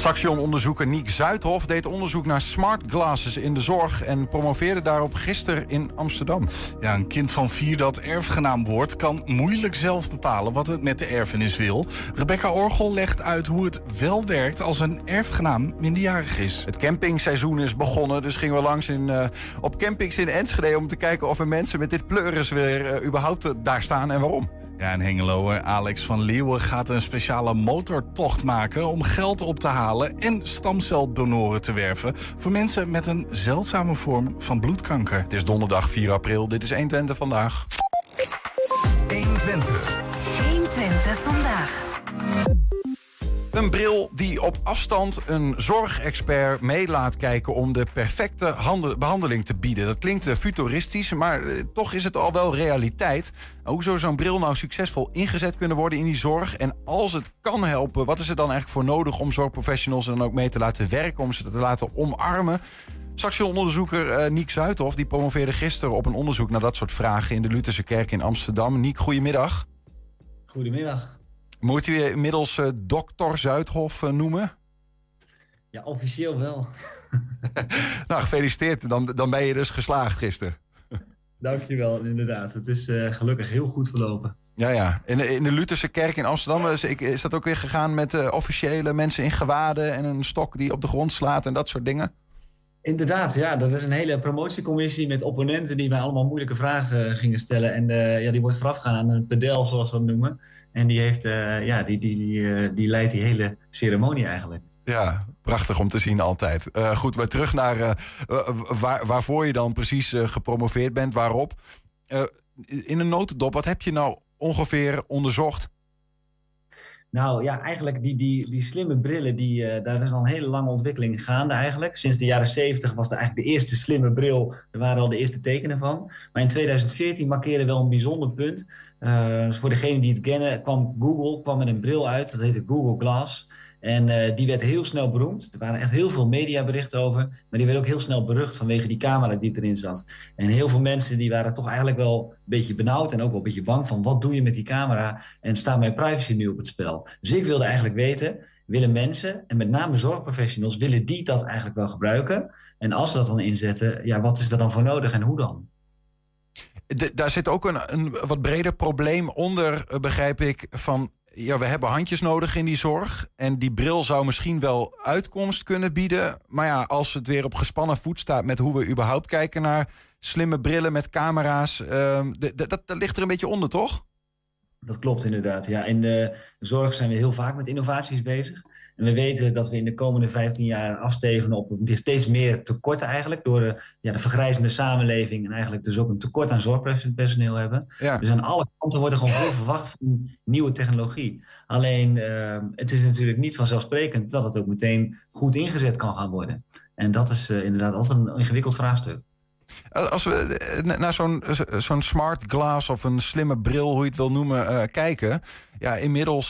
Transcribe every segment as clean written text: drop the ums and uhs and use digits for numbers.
Saxion-onderzoeker Niek Zuidhof deed onderzoek naar smart glasses in de zorg en promoveerde daarop gisteren in Amsterdam. Ja, een kind van 4 dat erfgenaam wordt kan moeilijk zelf bepalen wat het met de erfenis wil. Rebecca Orgel legt uit hoe het wel werkt als een erfgenaam minderjarig is. Het campingseizoen is begonnen, dus gingen we langs op campings in Enschede om te kijken of er mensen met dit pleuris weer überhaupt daar staan en waarom. Ja, en Hengeloer Alex van Leeuwen gaat een speciale motortocht maken om geld op te halen en stamceldonoren te werven voor mensen met een zeldzame vorm van bloedkanker. Het is donderdag 4 april, dit is 120 vandaag. 120. 120 vandaag. Een bril die op afstand een zorgexpert mee laat kijken om de perfecte behandeling te bieden. Dat klinkt futuristisch, maar toch is het al wel realiteit. Hoe zou zo'n bril nou succesvol ingezet kunnen worden in die zorg? En als het kan helpen, wat is er dan eigenlijk voor nodig om zorgprofessionals er dan ook mee te laten werken, om ze te laten omarmen? Saxion-onderzoeker Niek Zuidhof die promoveerde gisteren op een onderzoek naar dat soort vragen in de Lutherse Kerk in Amsterdam. Niek, goedemiddag. Goedemiddag. Moet u je inmiddels dokter Zuidhof noemen? Ja, officieel wel. Nou, gefeliciteerd. Dan ben je dus geslaagd gisteren. Dankjewel, inderdaad. Het is gelukkig heel goed verlopen. Ja. In de Lutherse Kerk in Amsterdam is dat ook weer gegaan met officiële mensen in gewaden en een stok die op de grond slaat en dat soort dingen? Inderdaad, ja. Dat is een hele promotiecommissie met opponenten die mij allemaal moeilijke vragen gingen stellen. En die wordt voorafgegaan aan een pedel, zoals ze dat noemen. En die heeft, die leidt die hele ceremonie eigenlijk. Ja, prachtig om te zien altijd. Goed, maar terug naar waarvoor je dan precies gepromoveerd bent, waarop. In een notendop, wat heb je nou ongeveer onderzocht? Nou ja, eigenlijk die slimme brillen, daar is al een hele lange ontwikkeling gaande eigenlijk. Sinds de jaren 70 was er eigenlijk de eerste slimme bril. Er waren al de eerste tekenen van. Maar in 2014 markeerde wel een bijzonder punt. Dus voor degenen die het kennen, Google kwam met een bril uit. Dat heette Google Glass. En die werd heel snel beroemd. Er waren echt heel veel mediaberichten over. Maar die werd ook heel snel berucht vanwege die camera die erin zat. En heel veel mensen die waren toch eigenlijk wel een beetje benauwd. En ook wel een beetje bang van wat doe je met die camera? En staat mijn privacy nu op het spel? Dus ik wilde eigenlijk weten, willen mensen, en met name zorgprofessionals, willen die dat eigenlijk wel gebruiken? En als ze dat dan inzetten, ja, wat is er dan voor nodig en hoe dan? Daar zit ook een wat breder probleem onder, begrijp ik, van ja, we hebben handjes nodig in die zorg. En die bril zou misschien wel uitkomst kunnen bieden. Maar ja, als het weer op gespannen voet staat met hoe we überhaupt kijken naar slimme brillen met camera's, dat ligt er een beetje onder, toch? Dat klopt inderdaad. Ja, in de zorg zijn we heel vaak met innovaties bezig. En we weten dat we in de komende 15 jaar afstevenen op steeds meer tekorten eigenlijk. Door de vergrijzende samenleving en eigenlijk dus ook een tekort aan zorgpersoneel hebben. Ja. Dus aan alle kanten wordt er gewoon veel verwacht van nieuwe technologie. Alleen het is natuurlijk niet vanzelfsprekend dat het ook meteen goed ingezet kan gaan worden. En dat is inderdaad altijd een ingewikkeld vraagstuk. Als we naar zo'n smart glass of een slimme bril, hoe je het wil noemen, kijken. Ja, inmiddels,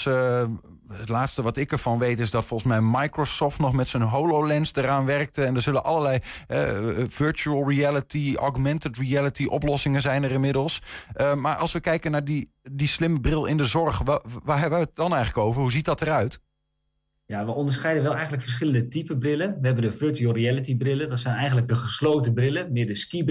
het laatste wat ik ervan weet is dat volgens mij Microsoft nog met zijn HoloLens eraan werkte. En er zullen allerlei virtual reality, augmented reality oplossingen zijn er inmiddels. Maar als we kijken naar die slimme bril in de zorg, waar hebben we het dan eigenlijk over? Hoe ziet dat eruit? Ja, we onderscheiden wel eigenlijk verschillende typen brillen. We hebben de virtual reality brillen. Dat zijn eigenlijk de gesloten brillen. Meer de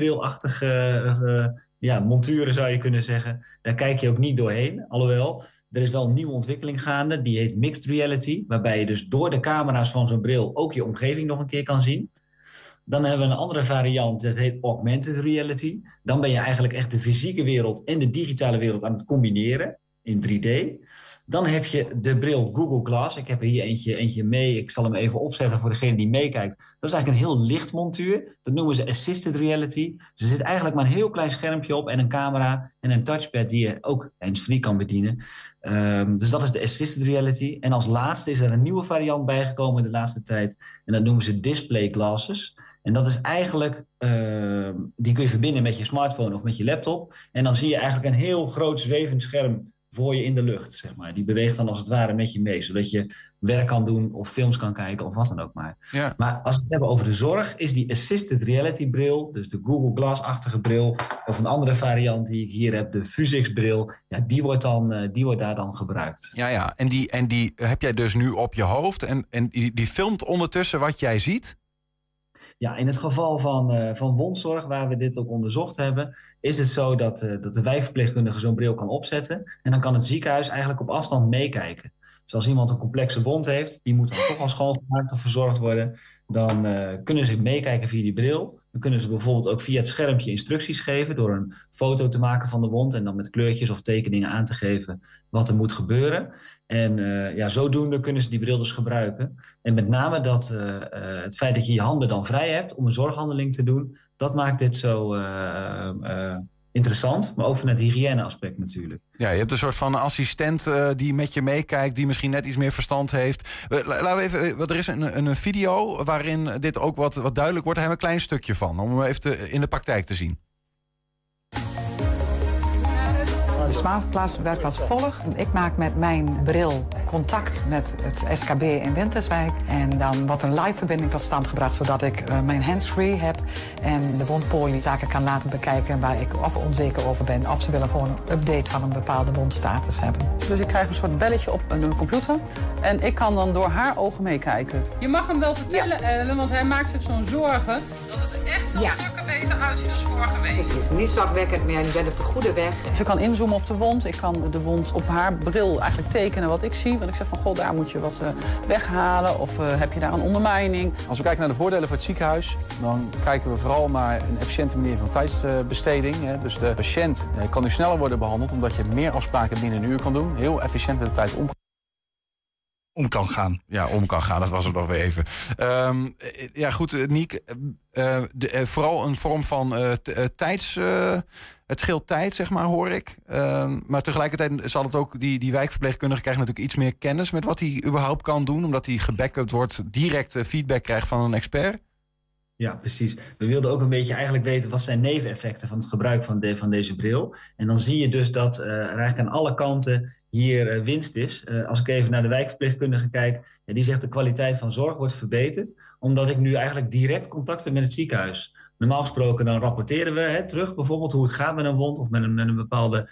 skibrilachtige monturen zou je kunnen zeggen. Daar kijk je ook niet doorheen. Alhoewel, er is wel een nieuwe ontwikkeling gaande. Die heet mixed reality. Waarbij je dus door de camera's van zo'n bril ook je omgeving nog een keer kan zien. Dan hebben we een andere variant, dat heet augmented reality. Dan ben je eigenlijk echt de fysieke wereld en de digitale wereld aan het combineren in 3D. Dan heb je de bril Google Glass. Ik heb er hier eentje mee. Ik zal hem even opzetten voor degene die meekijkt. Dat is eigenlijk een heel licht montuur. Dat noemen ze assisted reality. Dus er zit eigenlijk maar een heel klein schermpje op en een camera en een touchpad die je ook hands-free kan bedienen. Dus dat is de assisted reality. En als laatste is er een nieuwe variant bijgekomen de laatste tijd. En dat noemen ze display glasses. En dat is eigenlijk, die kun je verbinden met je smartphone of met je laptop. En dan zie je eigenlijk een heel groot zwevend scherm voor je in de lucht, zeg maar. Die beweegt dan als het ware met je mee, zodat je werk kan doen of films kan kijken of wat dan ook maar. Ja. Maar als we het hebben over de zorg, is die assisted reality bril, dus de Google Glass-achtige bril, of een andere variant die ik hier heb, de Vuzix bril, ja, die wordt daar dan gebruikt. Ja. En die heb jij dus nu op je hoofd en die filmt ondertussen wat jij ziet? Ja, in het geval van wondzorg, waar we dit ook onderzocht hebben, is het zo dat de wijkverpleegkundige zo'n bril kan opzetten. En dan kan het ziekenhuis eigenlijk op afstand meekijken. Dus als iemand een complexe wond heeft, die moet dan toch al schoongemaakt of verzorgd worden. Dan kunnen ze meekijken via die bril. Dan kunnen ze bijvoorbeeld ook via het schermpje instructies geven door een foto te maken van de wond en dan met kleurtjes of tekeningen aan te geven wat er moet gebeuren. En zodoende kunnen ze die bril dus gebruiken. En met name het feit dat je je handen dan vrij hebt om een zorghandeling te doen, dat maakt dit zo interessant, maar ook van het hygiëneaspect natuurlijk. Ja, je hebt een soort van assistent die met je meekijkt, die misschien net iets meer verstand heeft. Laten we even, er is een video waarin dit ook wat duidelijk wordt. Daar hebben we een klein stukje van, om hem even in de praktijk te zien. De smartglass werkt als volgt. Ik maak met mijn bril contact met het SKB in Winterswijk. En dan wordt een live verbinding tot stand gebracht, zodat ik mijn handsfree heb en de wondpolie zaken kan laten bekijken waar ik of onzeker over ben. Of ze willen gewoon een update van een bepaalde wondstatus hebben. Dus ik krijg een soort belletje op een computer en ik kan dan door haar ogen meekijken. Je mag hem wel vertellen, Ellen, want hij maakt zich zo'n zorgen dat het er echt wel stukken beter uitziet als vorige week. Precies, niet zorgwekkend meer, je bent op de goede weg. Dus ik kan inzoomen op de wond, ik kan de wond op haar bril eigenlijk tekenen wat ik zie. Want ik zeg van, god, daar moet je wat weghalen of heb je daar een ondermijning. Als we kijken naar de voordelen voor het ziekenhuis, dan kijken we vooral naar een efficiënte manier van tijdsbesteding. Dus de patiënt kan nu sneller worden behandeld omdat je meer afspraken binnen een uur kan doen. Heel efficiënt met de tijd om kan gaan. Ja, om kan gaan, dat was het nog weer even. Goed, Niek. Vooral een vorm van het scheelt tijd, zeg maar, hoor ik. Maar tegelijkertijd zal het ook, die wijkverpleegkundige krijgt natuurlijk iets meer kennis met wat hij überhaupt kan doen, omdat hij gebackupt wordt, direct feedback krijgt van een expert. Ja, precies. We wilden ook een beetje eigenlijk weten wat zijn neveneffecten van het gebruik van deze bril. En dan zie je dus dat er eigenlijk aan alle kanten hier winst is. Als ik even naar de wijkverpleegkundige kijk, die zegt de kwaliteit van zorg wordt verbeterd, omdat ik nu eigenlijk direct contact heb met het ziekenhuis. Normaal gesproken dan rapporteren we terug bijvoorbeeld hoe het gaat met een wond of met een bepaalde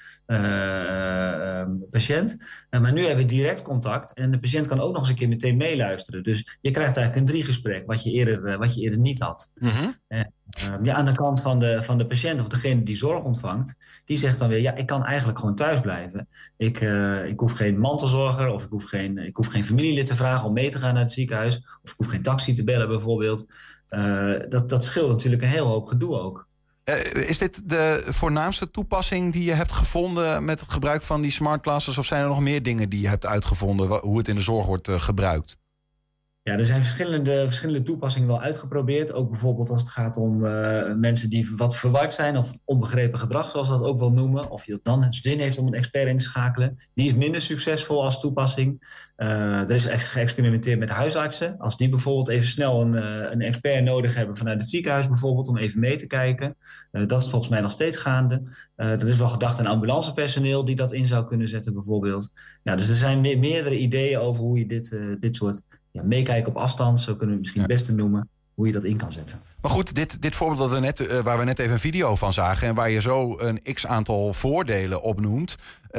patiënt. Maar nu hebben we direct contact en de patiënt kan ook nog eens een keer meteen meeluisteren. Dus je krijgt eigenlijk een 3-gesprek wat je eerder niet had. Mm-hmm. Aan de kant van de patiënt of degene die zorg ontvangt, die zegt dan weer, ja, ik kan eigenlijk gewoon thuis blijven. Ik hoef geen mantelzorger of ik hoef geen familielid te vragen om mee te gaan naar het ziekenhuis. Of ik hoef geen taxi te bellen bijvoorbeeld. Dat scheelt natuurlijk een heel hoop gedoe ook. Is dit de voornaamste toepassing die je hebt gevonden met het gebruik van die smart glasses? Of zijn er nog meer dingen die je hebt uitgevonden, hoe het in de zorg wordt gebruikt? Ja, er zijn verschillende toepassingen wel uitgeprobeerd. Ook bijvoorbeeld als het gaat om mensen die wat verward zijn of onbegrepen gedrag, zoals we dat ook wel noemen. Of je dan het zin heeft om een expert in te schakelen. Die is minder succesvol als toepassing. Er is echt geëxperimenteerd met huisartsen. Als die bijvoorbeeld even snel een expert nodig hebben vanuit het ziekenhuis bijvoorbeeld om even mee te kijken. Dat is volgens mij nog steeds gaande. Er is wel gedacht aan ambulancepersoneel die dat in zou kunnen zetten bijvoorbeeld. Nou, dus er zijn meerdere ideeën over hoe je dit soort meekijken op afstand, zo kunnen we het misschien het beste noemen, hoe je dat in kan zetten. Maar goed, dit voorbeeld waar we net even een video van zagen en waar je zo een x-aantal voordelen opnoemt,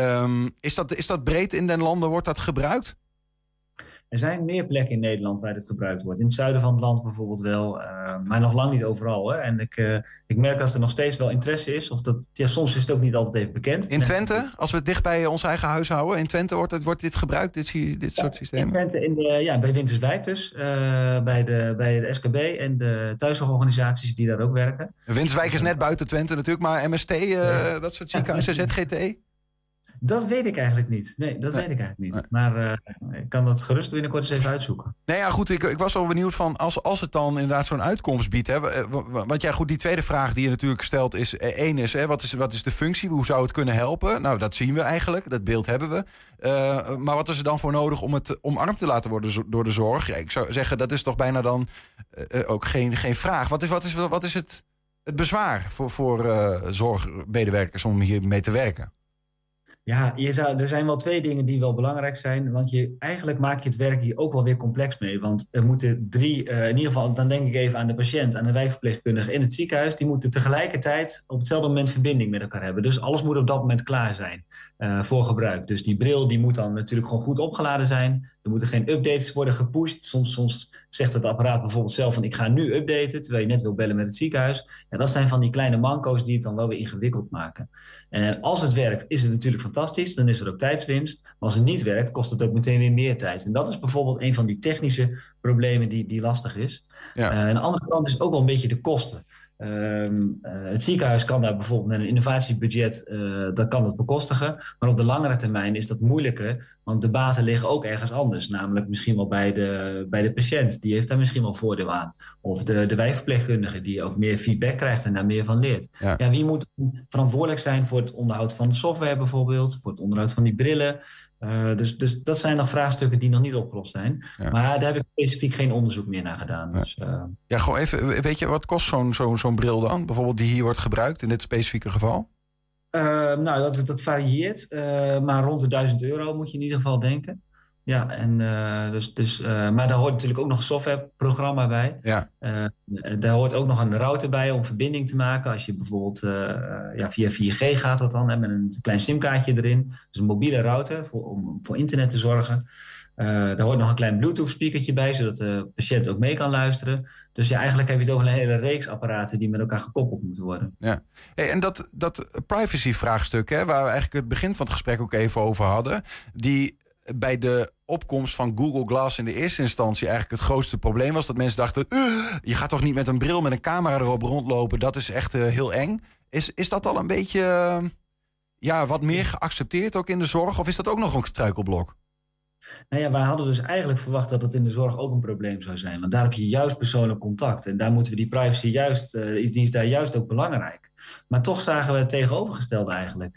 is dat breed in den landen, wordt dat gebruikt? Er zijn meer plekken in Nederland waar dit gebruikt wordt. In het zuiden van het land bijvoorbeeld wel, maar nog lang niet overal. Hè? En ik merk dat er nog steeds wel interesse is. Soms is het ook niet altijd even bekend. In Twente, als we het dicht bij ons eigen huis houden, in Twente wordt dit gebruikt, dit soort systemen? In Twente, bij Winterswijk dus, bij de SKB en de thuiszorgorganisaties die daar ook werken. Winterswijk is net buiten Twente natuurlijk, maar MST, dat soort ziekenhuizen, ZGT? Dat weet ik eigenlijk niet. Nee, dat weet ik eigenlijk niet. Maar ik kan dat gerust binnenkort eens even uitzoeken. Nee, ja, goed. Ik was wel benieuwd van als het dan inderdaad zo'n uitkomst biedt. Hè, want ja, goed, die tweede vraag die je natuurlijk stelt is, één is, wat is de functie? Hoe zou het kunnen helpen? Nou, dat zien we eigenlijk. Dat beeld hebben we. Maar wat is er dan voor nodig om het omarmd te laten worden door de zorg? Ja, ik zou zeggen, dat is toch bijna dan ook geen vraag. Wat is het bezwaar voor zorgmedewerkers om hier mee te werken? Ja, er zijn wel 2 dingen die wel belangrijk zijn. Want eigenlijk maak je het werk hier ook wel weer complex mee. Want er moeten 3, in ieder geval, dan denk ik even aan de patiënt, aan de wijkverpleegkundige in het ziekenhuis. Die moeten tegelijkertijd op hetzelfde moment verbinding met elkaar hebben. Dus alles moet op dat moment klaar zijn voor gebruik. Dus die bril die moet dan natuurlijk gewoon goed opgeladen zijn. Er moeten geen updates worden gepusht. Soms zegt het apparaat bijvoorbeeld zelf van ik ga nu updaten, terwijl je net wil bellen met het ziekenhuis. Ja, dat zijn van die kleine manco's die het dan wel weer ingewikkeld maken. En als het werkt, is het natuurlijk fantastisch. Dan is er ook tijdswinst. Maar als het niet werkt, kost het ook meteen weer meer tijd. En dat is bijvoorbeeld een van die technische problemen die lastig is. Ja. Aan de andere kant is ook wel een beetje de kosten. Het ziekenhuis kan daar bijvoorbeeld met een innovatiebudget, dat kan het bekostigen. Maar op de langere termijn is dat moeilijker, want de baten liggen ook ergens anders. Namelijk misschien wel bij de patiënt, die heeft daar misschien wel voordeel aan. Of de wijkverpleegkundige, die ook meer feedback krijgt en daar meer van leert. Ja, wie moet verantwoordelijk zijn voor het onderhoud van de software bijvoorbeeld, voor het onderhoud van die brillen? Dus dat zijn nog vraagstukken die nog niet opgelost zijn. Ja. Maar daar heb ik specifiek geen onderzoek meer naar gedaan. Ja, dus, ja, gewoon even, weet je, wat kost zo'n bril dan? Bijvoorbeeld die hier wordt gebruikt in dit specifieke geval? Nou, dat varieert. Maar rond de €1000 moet je in ieder geval denken. Ja, en maar daar hoort natuurlijk ook nog een softwareprogramma bij. Ja. Daar hoort ook nog een router bij om verbinding te maken. Als je bijvoorbeeld via 4G gaat dat dan, met een klein simkaartje erin. Dus een mobiele router om voor internet te zorgen. Daar hoort nog een klein Bluetooth speakertje bij, zodat de patiënt ook mee kan luisteren. Dus ja, eigenlijk heb je het over een hele reeks apparaten die met elkaar gekoppeld moeten worden. Ja. Hey, en dat privacy-vraagstuk, waar we eigenlijk het begin van het gesprek ook even over hadden, die bij de opkomst van Google Glass in de eerste instantie eigenlijk het grootste probleem was. Dat mensen dachten, je gaat toch niet met een bril met een camera erop rondlopen. Dat is echt heel eng. Is dat al een beetje wat meer geaccepteerd ook in de zorg? Of is dat ook nog een struikelblok? Nou ja, wij hadden dus eigenlijk verwacht dat het in de zorg ook een probleem zou zijn. Want daar heb je juist persoonlijk contact. En daar moeten we die privacy die is daar juist ook belangrijk. Maar toch zagen we het tegenovergestelde eigenlijk.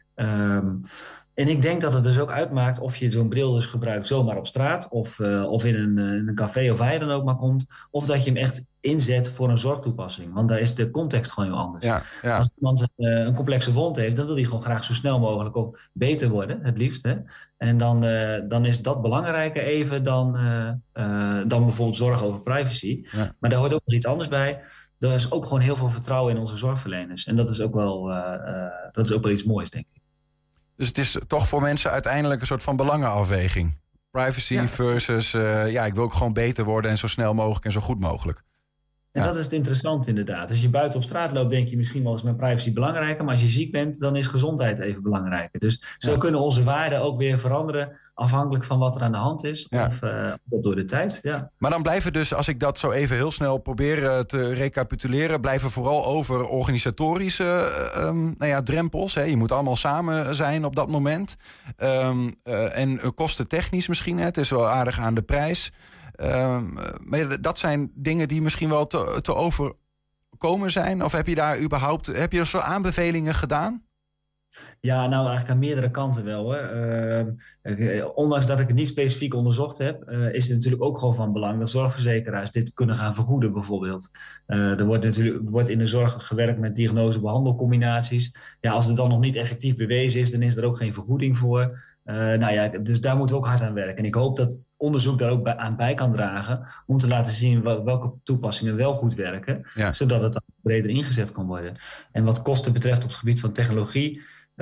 En ik denk dat het dus ook uitmaakt of je zo'n bril dus gebruikt zomaar op straat. Of in een café of waar je dan ook maar komt. Of dat je hem echt inzet voor een zorgtoepassing. Want daar is de context gewoon heel anders. Ja. Als iemand een complexe wond heeft, dan wil hij gewoon graag zo snel mogelijk ook beter worden. Het liefst. Hè? En dan is dat belangrijker even dan bijvoorbeeld zorg over privacy. Ja. Maar daar hoort ook nog iets anders bij. Er is ook gewoon heel veel vertrouwen in onze zorgverleners. En dat is ook wel iets moois, denk ik. Dus het is toch voor mensen uiteindelijk een soort van belangenafweging. Privacy versus, ik wil ook gewoon beter worden en zo snel mogelijk en zo goed mogelijk. En dat is het interessant inderdaad. Als je buiten op straat loopt, denk je misschien wel eens met privacy belangrijker. Maar als je ziek bent, dan is gezondheid even belangrijker. Dus zo kunnen onze waarden ook weer veranderen afhankelijk van wat er aan de hand is. Ja. Of door de tijd. Ja. Maar dan blijven dus, als ik dat zo even heel snel probeer te recapituleren, blijven vooral over organisatorische drempels. Hè. Je moet allemaal samen zijn op dat moment. En kostentechnisch misschien. Hè. Het is wel aardig aan de prijs. Maar dat zijn dingen die misschien wel te overkomen zijn? Of heb je daar überhaupt zo aanbevelingen gedaan? Ja, nou eigenlijk aan meerdere kanten wel. Ondanks dat ik het niet specifiek onderzocht heb, is het natuurlijk ook gewoon van belang dat zorgverzekeraars dit kunnen gaan vergoeden bijvoorbeeld. Er wordt in de zorg gewerkt met diagnose-behandelcombinaties. Ja, als het dan nog niet effectief bewezen is, dan is er ook geen vergoeding voor. Dus daar moeten we ook hard aan werken. En ik hoop dat het onderzoek daar ook aan bij kan dragen om te laten zien welke toepassingen wel goed werken, zodat het dan breder ingezet kan worden. En wat kosten betreft op het gebied van technologie,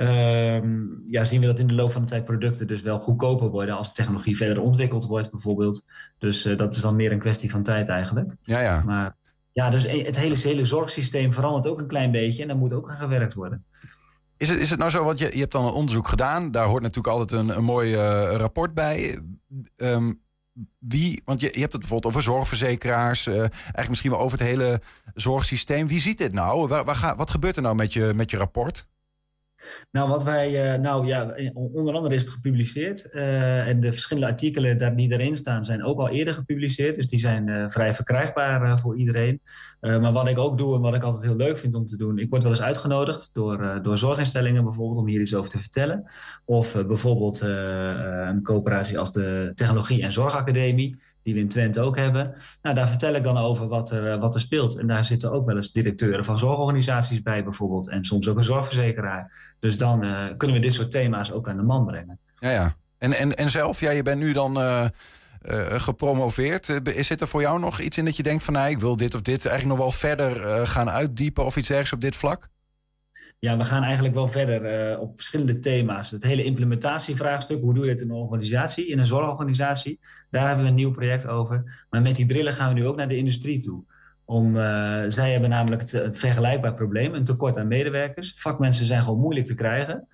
zien we dat in de loop van de tijd producten dus wel goedkoper worden als de technologie verder ontwikkeld wordt bijvoorbeeld. Dus dat is dan meer een kwestie van tijd eigenlijk. Ja. Maar dus het hele zorgsysteem verandert ook een klein beetje en daar moet ook aan gewerkt worden. Is het nou zo, want je hebt dan een onderzoek gedaan. Daar hoort natuurlijk altijd een mooi rapport bij. Want je hebt het bijvoorbeeld over zorgverzekeraars. Eigenlijk misschien wel over het hele zorgsysteem. Wie ziet dit nou? Wat gebeurt er nou met je rapport? Nou, onder andere is het gepubliceerd. En de verschillende artikelen die erin staan zijn ook al eerder gepubliceerd. Dus die zijn vrij verkrijgbaar voor iedereen. Maar wat ik ook doe en wat ik altijd heel leuk vind om te doen, ik word wel eens uitgenodigd door zorginstellingen bijvoorbeeld om hier iets over te vertellen. Of bijvoorbeeld een coöperatie als de Technologie- en Zorgacademie. die we in Twente ook hebben. Nou, daar vertel ik dan over wat er speelt. En daar zitten ook wel eens directeuren van zorgorganisaties bij bijvoorbeeld. En soms ook een zorgverzekeraar. Dus dan kunnen we dit soort thema's ook aan de man brengen. Ja. En zelf, je bent nu dan gepromoveerd. Zit er voor jou nog iets in dat je denkt van... ik wil dit of dit eigenlijk nog wel verder gaan uitdiepen... of iets ergens op dit vlak? Ja, we gaan eigenlijk wel verder op verschillende thema's. Het hele implementatievraagstuk, hoe doe je het in een organisatie, in een zorgorganisatie? Daar hebben we een nieuw project over. Maar met die brillen gaan we nu ook naar de industrie toe. Zij hebben namelijk het vergelijkbaar probleem, een tekort aan medewerkers. Vakmensen zijn gewoon moeilijk te krijgen.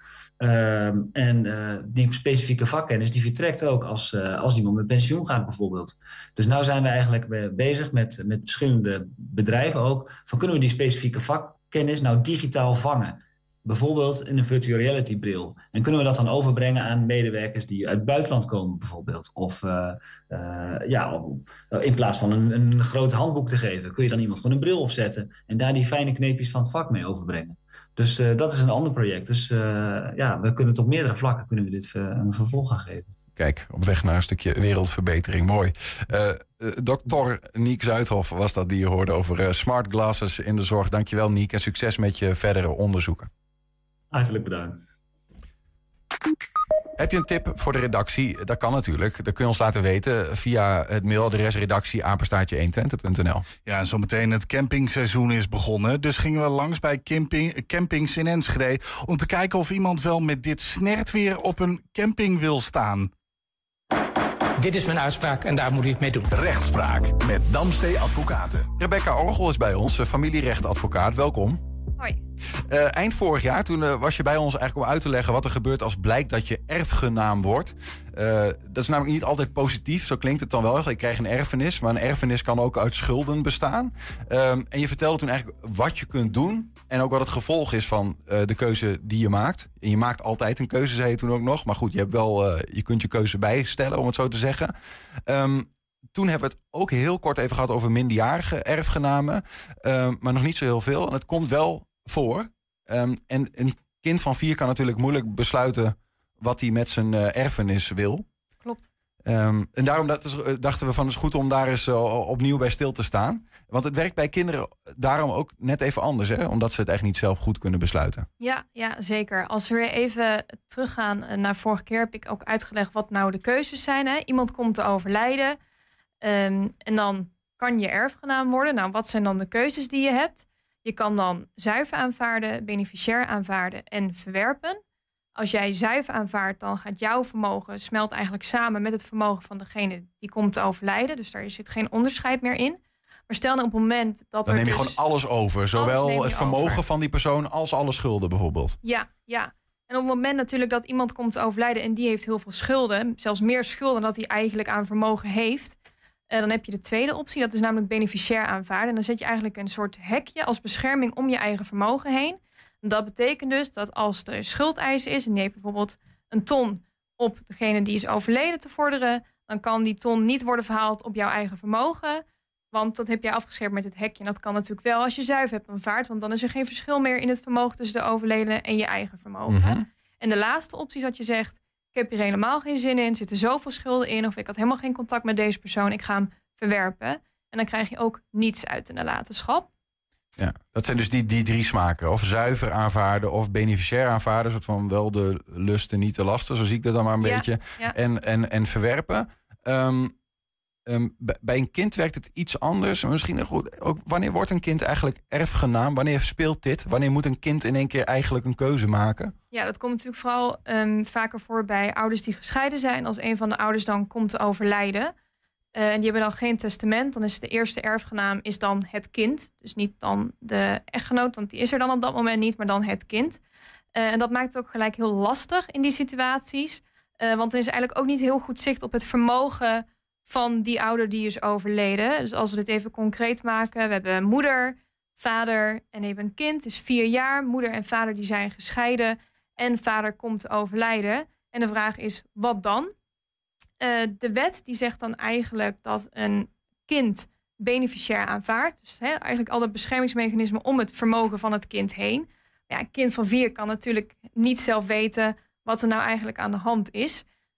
Die specifieke vakkennis die vertrekt ook als iemand met pensioen gaat bijvoorbeeld. Dus nu zijn we eigenlijk bezig met verschillende bedrijven ook. Kunnen we die specifieke vakkennis nou digitaal vangen? Bijvoorbeeld in een virtual reality bril. En kunnen we dat dan overbrengen aan medewerkers die uit het buitenland komen bijvoorbeeld? Of in plaats van een groot handboek te geven, kun je dan iemand gewoon een bril opzetten en daar die fijne kneepjes van het vak mee overbrengen. Dus dat is een ander project. Dus we kunnen op meerdere vlakken kunnen we dit een vervolg gaan geven. Kijk, op weg naar een stukje wereldverbetering. Mooi. Dr. Niek Zuidhof was dat die je hoorde over smart glasses in de zorg. Dankjewel, Niek. En succes met je verdere onderzoeken. Hartelijk bedankt. Heb je een tip voor de redactie? Dat kan natuurlijk. Dat kun je ons laten weten via het mailadres redactie@120.nl. Ja, en zometeen het campingseizoen is begonnen. Dus gingen we langs bij campings in Enschede... om te kijken of iemand wel met dit snertweer op een camping wil staan. Dit is mijn uitspraak en daar moet u het mee doen. Rechtspraak met Damstee Advocaten. Rebecca Orgel is bij ons, familierechtadvocaat. Welkom. Hoi. Eind vorig jaar, toen was je bij ons eigenlijk om uit te leggen wat er gebeurt als blijkt dat je erfgenaam wordt. Dat is namelijk niet altijd positief, zo klinkt het dan wel. Ik krijg een erfenis, maar een erfenis kan ook uit schulden bestaan. En je vertelde toen eigenlijk wat je kunt doen en ook wat het gevolg is van de keuze die je maakt. En je maakt altijd een keuze, zei je toen ook nog. Maar goed, je kunt je keuze bijstellen, om het zo te zeggen. Toen hebben we het ook heel kort even gehad over minderjarige erfgenamen. Maar nog niet zo heel veel. En het komt wel voor. En een kind van 4 kan natuurlijk moeilijk besluiten wat hij met zijn erfenis wil. Klopt. En daarom dachten we van het is goed om daar eens opnieuw bij stil te staan. Want het werkt bij kinderen daarom ook net even anders. Hè? Omdat ze het echt niet zelf goed kunnen besluiten. Ja, zeker. Als we weer even teruggaan naar vorige keer... heb ik ook uitgelegd wat nou de keuzes zijn. Hè? Iemand komt te overlijden. En dan kan je erfgenaam worden. Nou, wat zijn dan de keuzes die je hebt? Je kan dan zuiver aanvaarden, beneficiair aanvaarden en verwerpen. Als jij zuiver aanvaardt, dan gaat jouw vermogen smelt eigenlijk samen met het vermogen van degene die komt te overlijden. Dus daar zit geen onderscheid meer in. Maar stel nou op het moment dat dan neem je dus gewoon alles over. Zowel het vermogen van die persoon als alle schulden bijvoorbeeld. Ja. En op het moment natuurlijk dat iemand komt te overlijden en die heeft heel veel schulden, zelfs meer schulden dan dat hij eigenlijk aan vermogen heeft, dan heb je de tweede optie, dat is namelijk beneficiair aanvaarden. En dan zet je eigenlijk een soort hekje als bescherming om je eigen vermogen heen. En dat betekent dus dat als er schuldeiser is en die heeft bijvoorbeeld een ton op degene die is overleden te vorderen, dan kan die ton niet worden verhaald op jouw eigen vermogen. Want dat heb je afgeschermd met het hekje. En dat kan natuurlijk wel als je zuiver hebt aanvaard, want dan is er geen verschil meer in het vermogen tussen de overledene en je eigen vermogen. Mm-hmm. En de laatste optie is dat je zegt, ik heb hier helemaal geen zin in, zitten zoveel schulden in, of ik had helemaal geen contact met deze persoon, ik ga hem verwerpen. En dan krijg je ook niets uit de nalatenschap. Ja, dat zijn dus die 3 smaken. Of zuiver aanvaarden of beneficiair aanvaarden. Een soort van wel de lusten, niet de lasten. Zo zie ik dat dan maar een beetje. Ja. En verwerpen. Bij een kind werkt het iets anders. Misschien goed, ook wanneer wordt een kind eigenlijk erfgenaam? Wanneer speelt dit? Wanneer moet een kind in één keer eigenlijk een keuze maken? Ja, dat komt natuurlijk vooral vaker voor bij ouders die gescheiden zijn. Als een van de ouders dan komt te overlijden. En die hebben dan geen testament. Dan is de eerste erfgenaam is dan het kind. Dus niet dan de echtgenoot, want die is er dan op dat moment niet, maar dan het kind. En dat maakt het ook gelijk heel lastig in die situaties. Want er is eigenlijk ook niet heel goed zicht op het vermogen van die ouder die is overleden. Dus als we dit even concreet maken. We hebben moeder, vader en hebben een kind. Dus 4 jaar. Moeder en vader die zijn gescheiden. En vader komt te overlijden. En de vraag is, wat dan? De wet die zegt dan eigenlijk dat een kind beneficiair aanvaardt. Dus eigenlijk alle beschermingsmechanismen om het vermogen van het kind heen. Ja, een kind van 4 kan natuurlijk niet zelf weten wat er nou eigenlijk aan de hand is.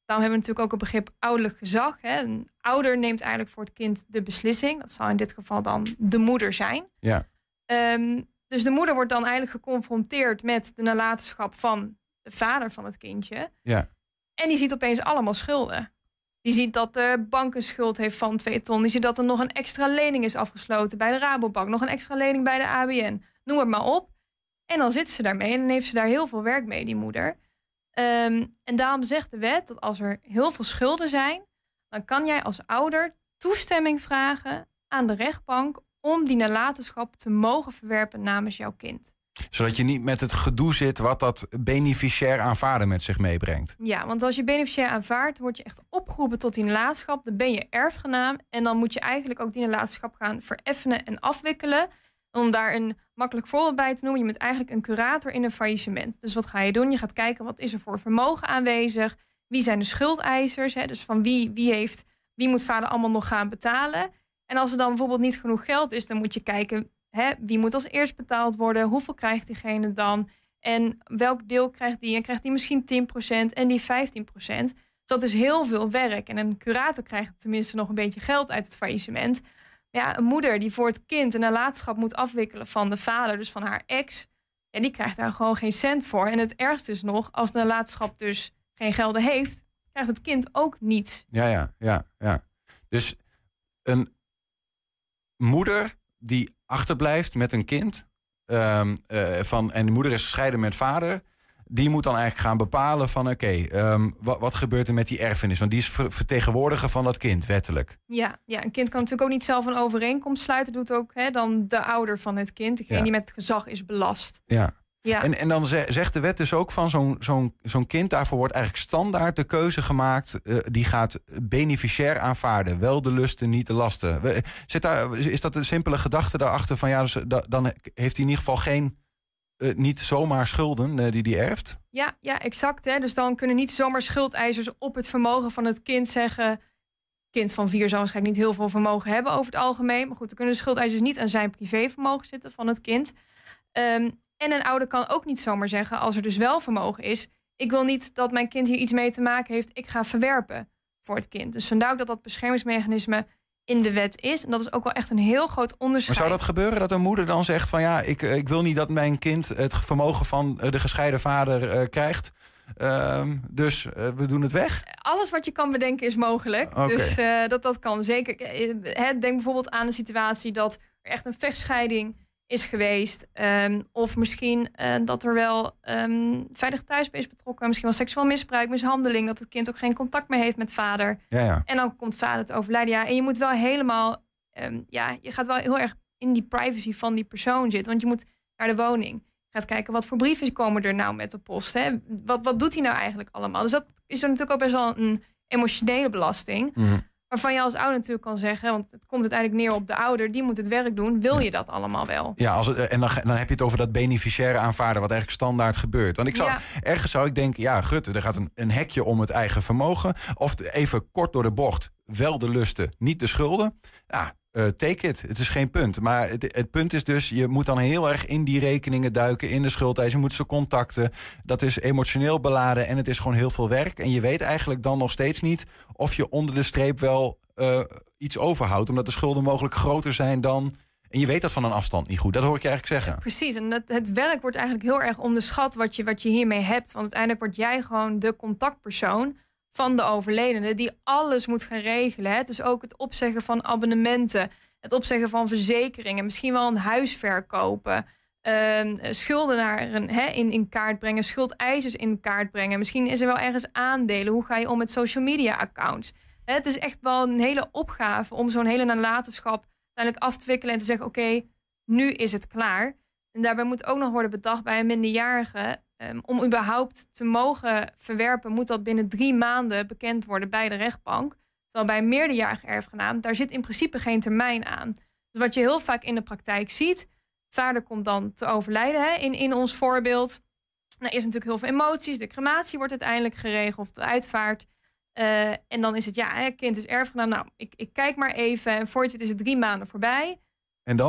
Daarom hebben we natuurlijk ook het begrip ouderlijk gezag. Hè. Een ouder neemt eigenlijk voor het kind de beslissing. Dat zal in dit geval dan de moeder zijn. Ja. Dus de moeder wordt dan eigenlijk geconfronteerd met de nalatenschap van de vader van het kindje. Ja. En die ziet opeens allemaal schulden. Die ziet dat de bank een schuld heeft van 2 ton. Die ziet dat er nog een extra lening is afgesloten bij de Rabobank. Nog een extra lening bij de ABN. Noem het maar op. En dan zit ze daarmee en dan heeft ze daar heel veel werk mee, die moeder. En daarom zegt de wet dat als er heel veel schulden zijn, dan kan jij als ouder toestemming vragen aan de rechtbank om die nalatenschap te mogen verwerpen namens jouw kind. Zodat je niet met het gedoe zit wat dat beneficiair aanvaarden met zich meebrengt. Ja, want als je beneficiair aanvaardt, word je echt opgeroepen tot die nalatenschap. Dan ben je erfgenaam en dan moet je eigenlijk ook die nalatenschap gaan vereffenen en afwikkelen. Om daar een makkelijk voorbeeld bij te noemen, je bent eigenlijk een curator in een faillissement. Dus wat ga je doen? Je gaat kijken, wat is er voor vermogen aanwezig? Wie zijn de schuldeisers? Hè? Dus van wie moet vader allemaal nog gaan betalen? En als er dan bijvoorbeeld niet genoeg geld is, dan moet je kijken, wie moet als eerst betaald worden? Hoeveel krijgt diegene dan? En welk deel krijgt die? En krijgt die misschien 10% en die 15%? Dus dat is heel veel werk. En een curator krijgt tenminste nog een beetje geld uit het faillissement. Ja, een moeder die voor het kind een nalatenschap moet afwikkelen van de vader, dus van haar ex, ja, die krijgt daar gewoon geen cent voor. En het ergste is nog, als de nalatenschap dus geen gelden heeft, krijgt het kind ook niets. Ja. Dus een moeder die achterblijft met een kind, en de moeder is gescheiden met vader, die moet dan eigenlijk gaan bepalen van wat gebeurt er met die erfenis? Want die is vertegenwoordiger van dat kind, wettelijk. Ja, een kind kan natuurlijk ook niet zelf een overeenkomst sluiten. Doet ook dan de ouder van het kind, degene die met het gezag is belast. Ja. En dan zegt de wet dus ook van zo'n kind, daarvoor wordt eigenlijk standaard de keuze gemaakt, die gaat beneficiair aanvaarden. Wel de lusten, niet de lasten. Is dat een simpele gedachte daarachter van dus, dan heeft hij in ieder geval geen niet zomaar schulden die die erft? Ja, exact. Hè? Dus dan kunnen niet zomaar schuldeisers op het vermogen van het kind zeggen, kind van 4 zal waarschijnlijk niet heel veel vermogen hebben over het algemeen. Maar goed, dan kunnen de schuldeisers niet aan zijn privévermogen zitten van het kind. En een ouder kan ook niet zomaar zeggen, als er dus wel vermogen is, ik wil niet dat mijn kind hier iets mee te maken heeft, ik ga verwerpen voor het kind. Dus vandaar ook dat dat in de wet is. En dat is ook wel echt een heel groot onderscheid. Maar zou dat gebeuren dat een moeder dan zegt van ik wil niet dat mijn kind het vermogen van de gescheiden vader krijgt. Dus we doen het weg? Alles wat je kan bedenken is mogelijk. Okay. Dus dat kan zeker. Denk bijvoorbeeld aan de situatie dat er echt een vechtscheiding is geweest. Of misschien dat er wel veilig thuis is betrokken. Misschien wel seksueel misbruik, mishandeling. Dat het kind ook geen contact meer heeft met vader. Ja. En dan komt vader te overlijden. Ja, en je moet wel helemaal... je gaat wel heel erg in die privacy van die persoon zitten. Want je moet naar de woning. Je gaat kijken, wat voor brieven komen er nou met de post? Hè? Wat doet hij nou eigenlijk allemaal? Dus dat is er natuurlijk ook best wel een emotionele belasting. Mm-hmm. Waarvan je als ouder natuurlijk kan zeggen, want het komt uiteindelijk neer op de ouder, die moet het werk doen. Wil je dat allemaal wel? Ja, en dan heb je het over dat beneficiaire aanvaarden, wat eigenlijk standaard gebeurt. Want ergens zou ik denken, er gaat een hekje om het eigen vermogen. Of even kort door de bocht, wel de lusten, niet de schulden. Ja, take it. Het is geen punt. Maar het punt is dus, je moet dan heel erg in die rekeningen duiken, in de schuldeis. Je moet ze contacten. Dat is emotioneel beladen en het is gewoon heel veel werk. En je weet eigenlijk dan nog steeds niet of je onder de streep wel iets overhoudt. Omdat de schulden mogelijk groter zijn dan... En je weet dat van een afstand niet goed. Dat hoor ik je eigenlijk zeggen. Ja, precies. En het werk wordt eigenlijk heel erg onderschat wat je hiermee hebt. Want uiteindelijk word jij gewoon de contactpersoon van de overledene die alles moet gaan regelen. Hè? Dus ook het opzeggen van abonnementen, het opzeggen van verzekeringen, misschien wel een huis verkopen, schuldenaren in kaart brengen, schuldeisers in kaart brengen. Misschien is er wel ergens aandelen. Hoe ga je om met social media accounts? Het is echt wel een hele opgave om zo'n hele nalatenschap uiteindelijk af te wikkelen en te zeggen, oké, nu is het klaar. En daarbij moet ook nog worden bedacht bij een minderjarige, om überhaupt te mogen verwerpen, moet dat binnen 3 maanden bekend worden bij de rechtbank. Terwijl bij een meerderjarige erfgenaam, daar zit in principe geen termijn aan. Dus wat je heel vaak in de praktijk ziet, vader komt dan te overlijden in ons voorbeeld. Nou, eerst natuurlijk heel veel emoties, de crematie wordt uiteindelijk geregeld, of de uitvaart. En dan is het, kind is erfgenaam. Nou, ik kijk maar even. En voor je het is het 3 maanden voorbij. En dan?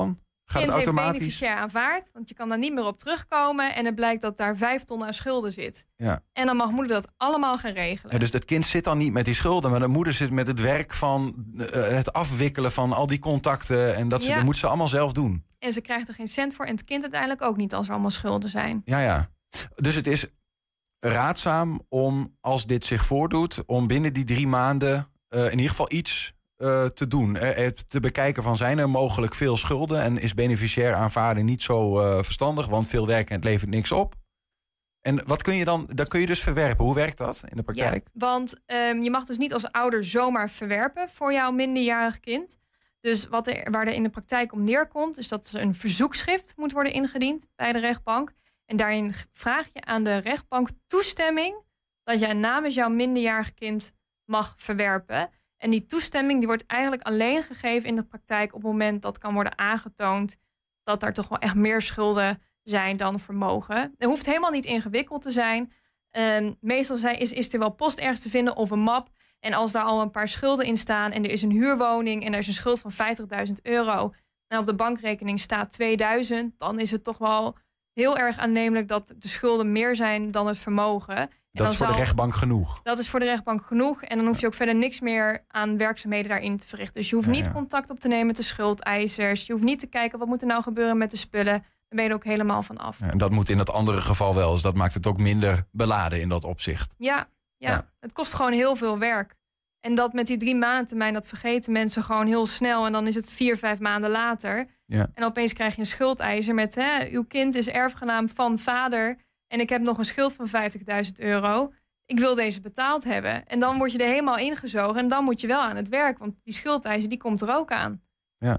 Gaat kind het automatisch? heeft beneficiair aanvaard, want je kan daar niet meer op terugkomen. En het blijkt dat daar 5 ton aan schulden zit. Ja. En dan mag moeder dat allemaal gaan regelen. Ja, dus dat kind zit dan niet met die schulden, maar de moeder zit met het werk van het afwikkelen van al die contacten. En dat moet ze allemaal zelf doen. En ze krijgt er geen cent voor. En het kind uiteindelijk ook niet als er allemaal schulden zijn. Ja. Dus het is raadzaam om, als dit zich voordoet, om binnen die 3 maanden in ieder geval iets te doen. Te bekijken van, zijn er mogelijk veel schulden en is beneficiair aanvaarding niet zo verstandig, want veel werken levert niks op. En wat kun je dan kun je dus verwerpen. Hoe werkt dat in de praktijk? Ja, want je mag dus niet als ouder zomaar verwerpen voor jouw minderjarig kind. Dus waar er in de praktijk om neerkomt, is dat er een verzoekschrift moet worden ingediend bij de rechtbank. En daarin vraag je aan de rechtbank toestemming dat jij namens jouw minderjarig kind mag verwerpen. En die toestemming die wordt eigenlijk alleen gegeven in de praktijk op het moment dat kan worden aangetoond dat er toch wel echt meer schulden zijn dan vermogen. Het hoeft helemaal niet ingewikkeld te zijn. Meestal is er wel post ergens te vinden of een map. En als daar al een paar schulden in staan en er is een huurwoning en er is een schuld van €50.000 en op de bankrekening staat 2000, dan is het toch wel heel erg aannemelijk dat de schulden meer zijn dan het vermogen. Dat is voor de rechtbank genoeg. Dat is voor de rechtbank genoeg. En dan hoef je ook verder niks meer aan werkzaamheden daarin te verrichten. Dus je hoeft niet contact op te nemen met de schuldeisers. Je hoeft niet te kijken wat moet er nou gebeuren met de spullen. Dan ben je er ook helemaal van af. Ja, en dat moet in dat andere geval wel. Dus dat maakt het ook minder beladen in dat opzicht. Ja. Het kost gewoon heel veel werk. En dat met die 3 maanden termijn, dat vergeten mensen gewoon heel snel. En dan is het 4-5 maanden later. Ja. En opeens krijg je een schuldeiser met, uw kind is erfgenaam van vader en ik heb nog een schuld van €50.000. Ik wil deze betaald hebben. En dan word je er helemaal ingezogen en dan moet je wel aan het werk. Want die schuldeiser die komt er ook aan. Ja.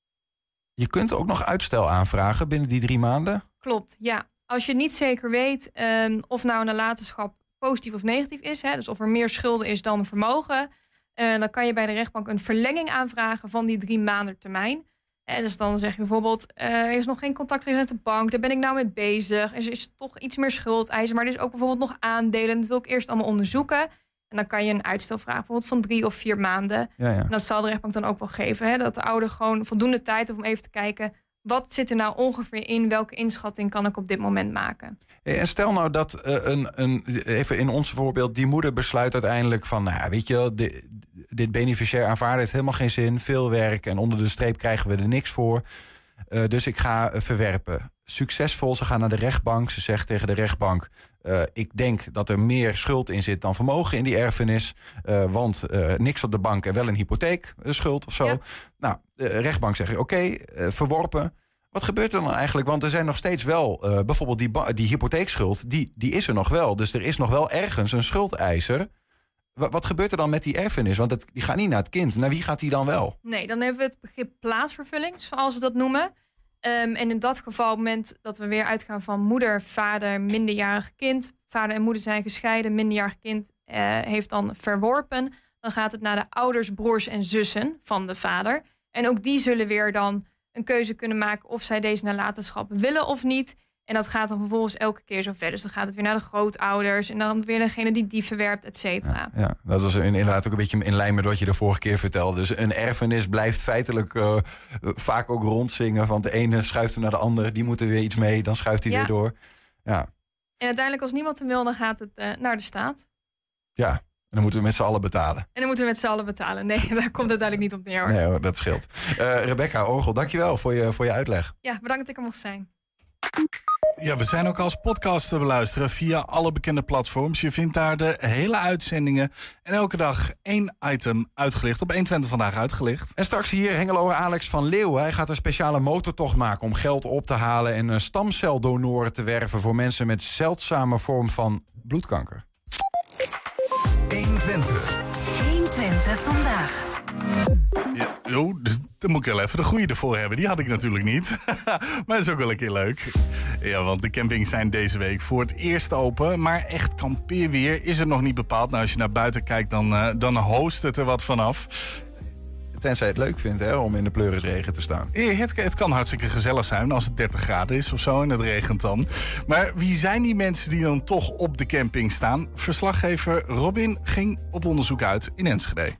Je kunt ook nog uitstel aanvragen binnen die 3 maanden? Klopt, ja. Als je niet zeker weet of nou een nalatenschap positief of negatief is, dus of er meer schulden is dan vermogen, dan kan je bij de rechtbank een verlenging aanvragen van die 3 maanden termijn. Dus dan zeg je bijvoorbeeld, er is nog geen contact geweest met de bank, daar ben ik nou mee bezig. Er is toch iets meer schuldeisen, maar er is ook bijvoorbeeld nog aandelen. Dat wil ik eerst allemaal onderzoeken. En dan kan je een uitstel vragen, bijvoorbeeld van 3 of 4 maanden. Ja. En dat zal de rechtbank dan ook wel geven. Dat de ouder gewoon voldoende tijd heeft om even te kijken, wat zit er nou ongeveer in? Welke inschatting kan ik op dit moment maken? En stel nou dat even in ons voorbeeld, die moeder besluit uiteindelijk van, nou, weet je wel, dit beneficiair aanvaarden heeft helemaal geen zin, veel werk en onder de streep krijgen we er niks voor. Dus ik ga verwerpen. Succesvol, ze gaan naar de rechtbank. Ze zegt tegen de rechtbank, ik denk dat er meer schuld in zit dan vermogen in die erfenis. Want niks op de bank en wel een hypotheekschuld of zo. Ja. Nou, de rechtbank zegt, oké, verworpen. Wat gebeurt er dan eigenlijk? Want er zijn nog steeds wel, bijvoorbeeld die hypotheekschuld, die is er nog wel. Dus er is nog wel ergens een schuldeiser. Wat gebeurt er dan met die erfenis? Want die gaat niet naar het kind. Naar wie gaat die dan wel? Nee, dan hebben we het begrip plaatsvervulling, zoals ze dat noemen. En in dat geval, op het moment dat we weer uitgaan van moeder, vader, minderjarig kind. Vader en moeder zijn gescheiden, minderjarig kind heeft dan verworpen. Dan gaat het naar de ouders, broers en zussen van de vader. En ook die zullen weer dan een keuze kunnen maken of zij deze nalatenschap willen of niet. En dat gaat dan vervolgens elke keer zo verder. Dus dan gaat het weer naar de grootouders en dan weer degene die verwerpt, et cetera. Ja, dat was inderdaad ook een beetje in lijn met wat je de vorige keer vertelde. Dus een erfenis blijft feitelijk vaak ook rondzingen. Want de ene schuift hem naar de andere, die moet er weer iets mee, dan schuift hij weer door. Ja. En uiteindelijk als niemand hem wil, dan gaat het naar de staat. Ja, en dan moeten we met z'n allen betalen. En dan moeten we met z'n allen betalen. Nee, daar komt het uiteindelijk niet op neer, hoor. Nee hoor, dat scheelt. Rebecca Orgel, dankjewel voor je uitleg. Ja, bedankt dat ik er mocht zijn. Ja, we zijn ook als podcast te beluisteren via alle bekende platforms. Je vindt daar de hele uitzendingen en elke dag 1 item uitgelicht. Op 120 vandaag uitgelicht. En straks hier Hengeloer Alex van Leeuwen. Hij gaat een speciale motortocht maken om geld op te halen en stamceldonoren te werven voor mensen met zeldzame vorm van bloedkanker. 120. 120 vandaag. Ja, dan moet ik wel even de goede ervoor hebben. Die had ik natuurlijk niet. Maar dat is ook wel een keer leuk. Ja, want de campings zijn deze week voor het eerst open. Maar echt kampeerweer is er nog niet bepaald. Nou, als je naar buiten kijkt, dan host het er wat vanaf. Tenzij je het leuk vindt, hè, om in de pleurisregen te staan. Het kan hartstikke gezellig zijn als het 30 graden is of zo en het regent dan. Maar wie zijn die mensen die dan toch op de camping staan? Verslaggever Robin ging op onderzoek uit in Enschede.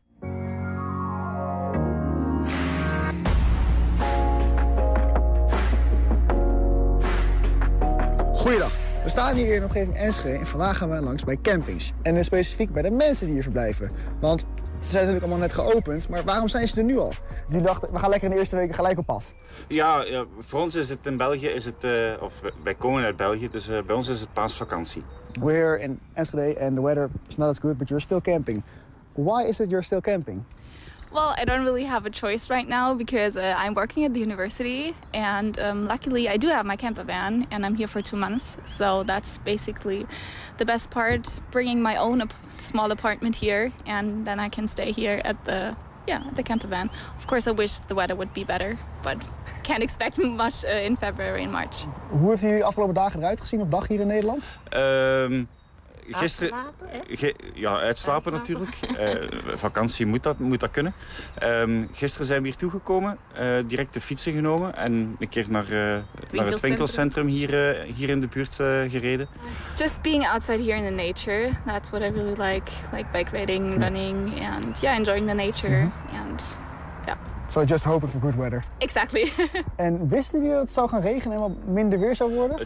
Goeiedag. We staan hier in de omgeving Enschede en vandaag gaan we langs bij campings. En specifiek bij de mensen die hier verblijven. Want ze zijn natuurlijk allemaal net geopend, maar waarom zijn ze er nu al? Die dachten, we gaan lekker in de eerste weken gelijk op pad. Ja, voor ons is het in België, of wij komen uit België, dus bij ons is het paasvakantie. We're here in Enschede and the weather is not as good, but you're still camping. Why is it you're still camping? Well, I don't really have a choice right now because I'm working at the university and luckily I do have my camper van and I'm here for 2 months. So that's basically the best part, bringing my own small apartment here and then I can stay here at the camper van. Of course I wish the weather would be better, but can't expect much in February and March. Hoe heeft u afgelopen dagen eruit gezien of dag hier in Nederland? Gisteren, uitslapen natuurlijk. Vakantie moet dat kunnen. Gisteren zijn we hier toegekomen, direct de fietsen genomen en een keer naar het winkelcentrum hier in de buurt gereden. Just being outside here in the nature, that's what I really like. Like bike riding, running and enjoying the nature and So just hoping for good weather. Exactly. En wisten jullie dat het zou gaan regenen en wat minder weer zou worden?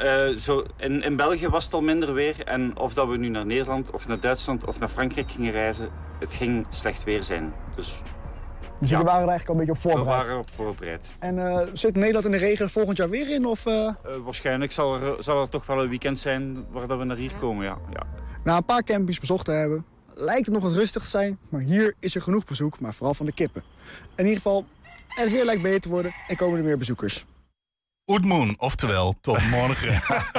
In België was het al minder weer. En of dat we nu naar Nederland of naar Duitsland of naar Frankrijk gingen reizen, het ging slecht weer zijn. Dus jullie waren er eigenlijk al een beetje op voorbereid? We waren op voorbereid. En zit Nederland in de regen volgend jaar weer in? Of, waarschijnlijk zal er toch wel een weekend zijn waar dat we naar hier komen, ja. Na een paar campings bezocht te hebben, lijkt het nog wat rustig te zijn, maar hier is er genoeg bezoek, maar vooral van de kippen. In ieder geval, het weer lijkt beter te worden en komen er meer bezoekers. Oetmoen, oftewel, tot morgen.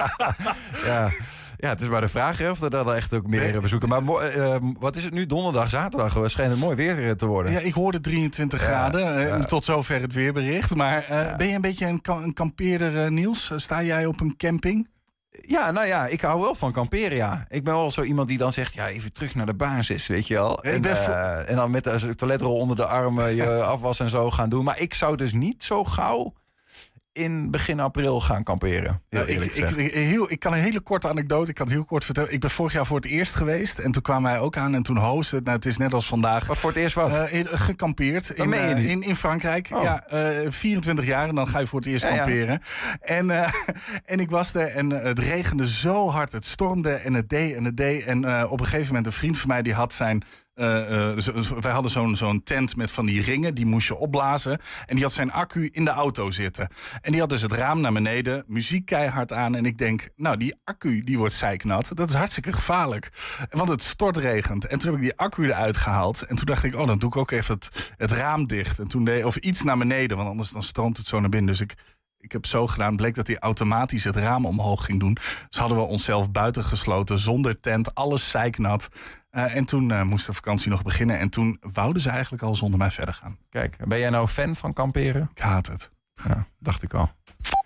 Ja, het is maar de vraag of er dan echt ook meer bezoeken. Maar wat is het nu? Donderdag, zaterdag? Het schijnt mooi weer te worden. Ja, ik hoorde 23 graden. Tot zover het weerbericht. Maar ben je een beetje een kampeerder, Niels? Sta jij op een camping? Ja, nou ja, ik hou wel van kamperen, ja. Ik ben wel zo iemand die dan zegt, ja, even terug naar de basis, weet je wel. En dan met de toiletrol onder de armen je afwas en zo gaan doen. Maar ik zou dus niet zo gauw in begin april gaan kamperen. Ik kan een hele korte anekdote. Ik kan het heel kort vertellen. Ik ben vorig jaar voor het eerst geweest. En toen kwamen wij ook aan. En toen hostte het. Nou, het is net als vandaag. Wat voor het eerst was? Gekampeerd. In Frankrijk. Oh. Ja, 24 jaar. En dan ga je voor het eerst kamperen. Ja. En ik was er. En het regende zo hard. Het stormde. En het deed. En op een gegeven moment een vriend van mij die had zijn... wij hadden zo'n tent met van die ringen, die moest je opblazen. En die had zijn accu in de auto zitten. En die had dus het raam naar beneden, muziek keihard aan. En ik denk, nou, die accu die wordt zeiknat. Dat is hartstikke gevaarlijk. Want het stortregent. En toen heb ik die accu eruit gehaald. En toen dacht ik, dan doe ik ook even het raam dicht. En toen of iets naar beneden, want anders dan stroomt het zo naar binnen. Dus ik heb zo gedaan, bleek dat hij automatisch het raam omhoog ging doen. Dus hadden we onszelf buiten gesloten, zonder tent, alles zeiknat. En toen moest de vakantie nog beginnen. En toen wouden ze eigenlijk al zonder mij verder gaan. Kijk, ben jij nou fan van kamperen? Ik haat het. Ja, dacht ik al.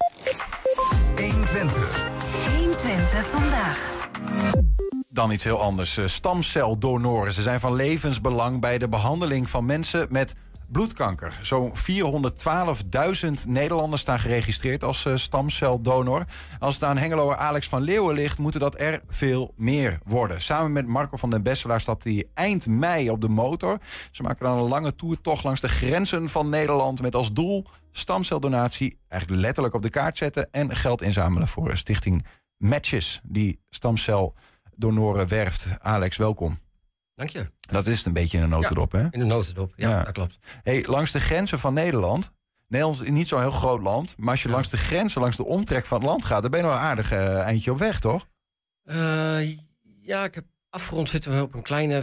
120. 120 vandaag. Dan iets heel anders. Stamceldonoren. Ze zijn van levensbelang bij de behandeling van mensen met bloedkanker. Zo'n 412.000 Nederlanders staan geregistreerd als stamceldonor. Als het aan Hengeloer Alex van Leeuwen ligt, moeten dat er veel meer worden. Samen met Marco van den Besselaar stapt hij eind mei op de motor. Ze maken dan een lange toertocht langs de grenzen van Nederland met als doel stamceldonatie eigenlijk letterlijk op de kaart zetten en geld inzamelen voor stichting Matches, die stamceldonoren werft. Alex, welkom. Dank je. Dat is het een beetje in een notendop, hè? In een notendop, ja, dat klopt. Hey, langs de grenzen van Nederland is niet zo'n heel groot land, maar als je langs de grenzen, langs de omtrek van het land gaat, dan ben je nog een aardig eindje op weg, toch? Ja, ik heb afgerond zitten we op een kleine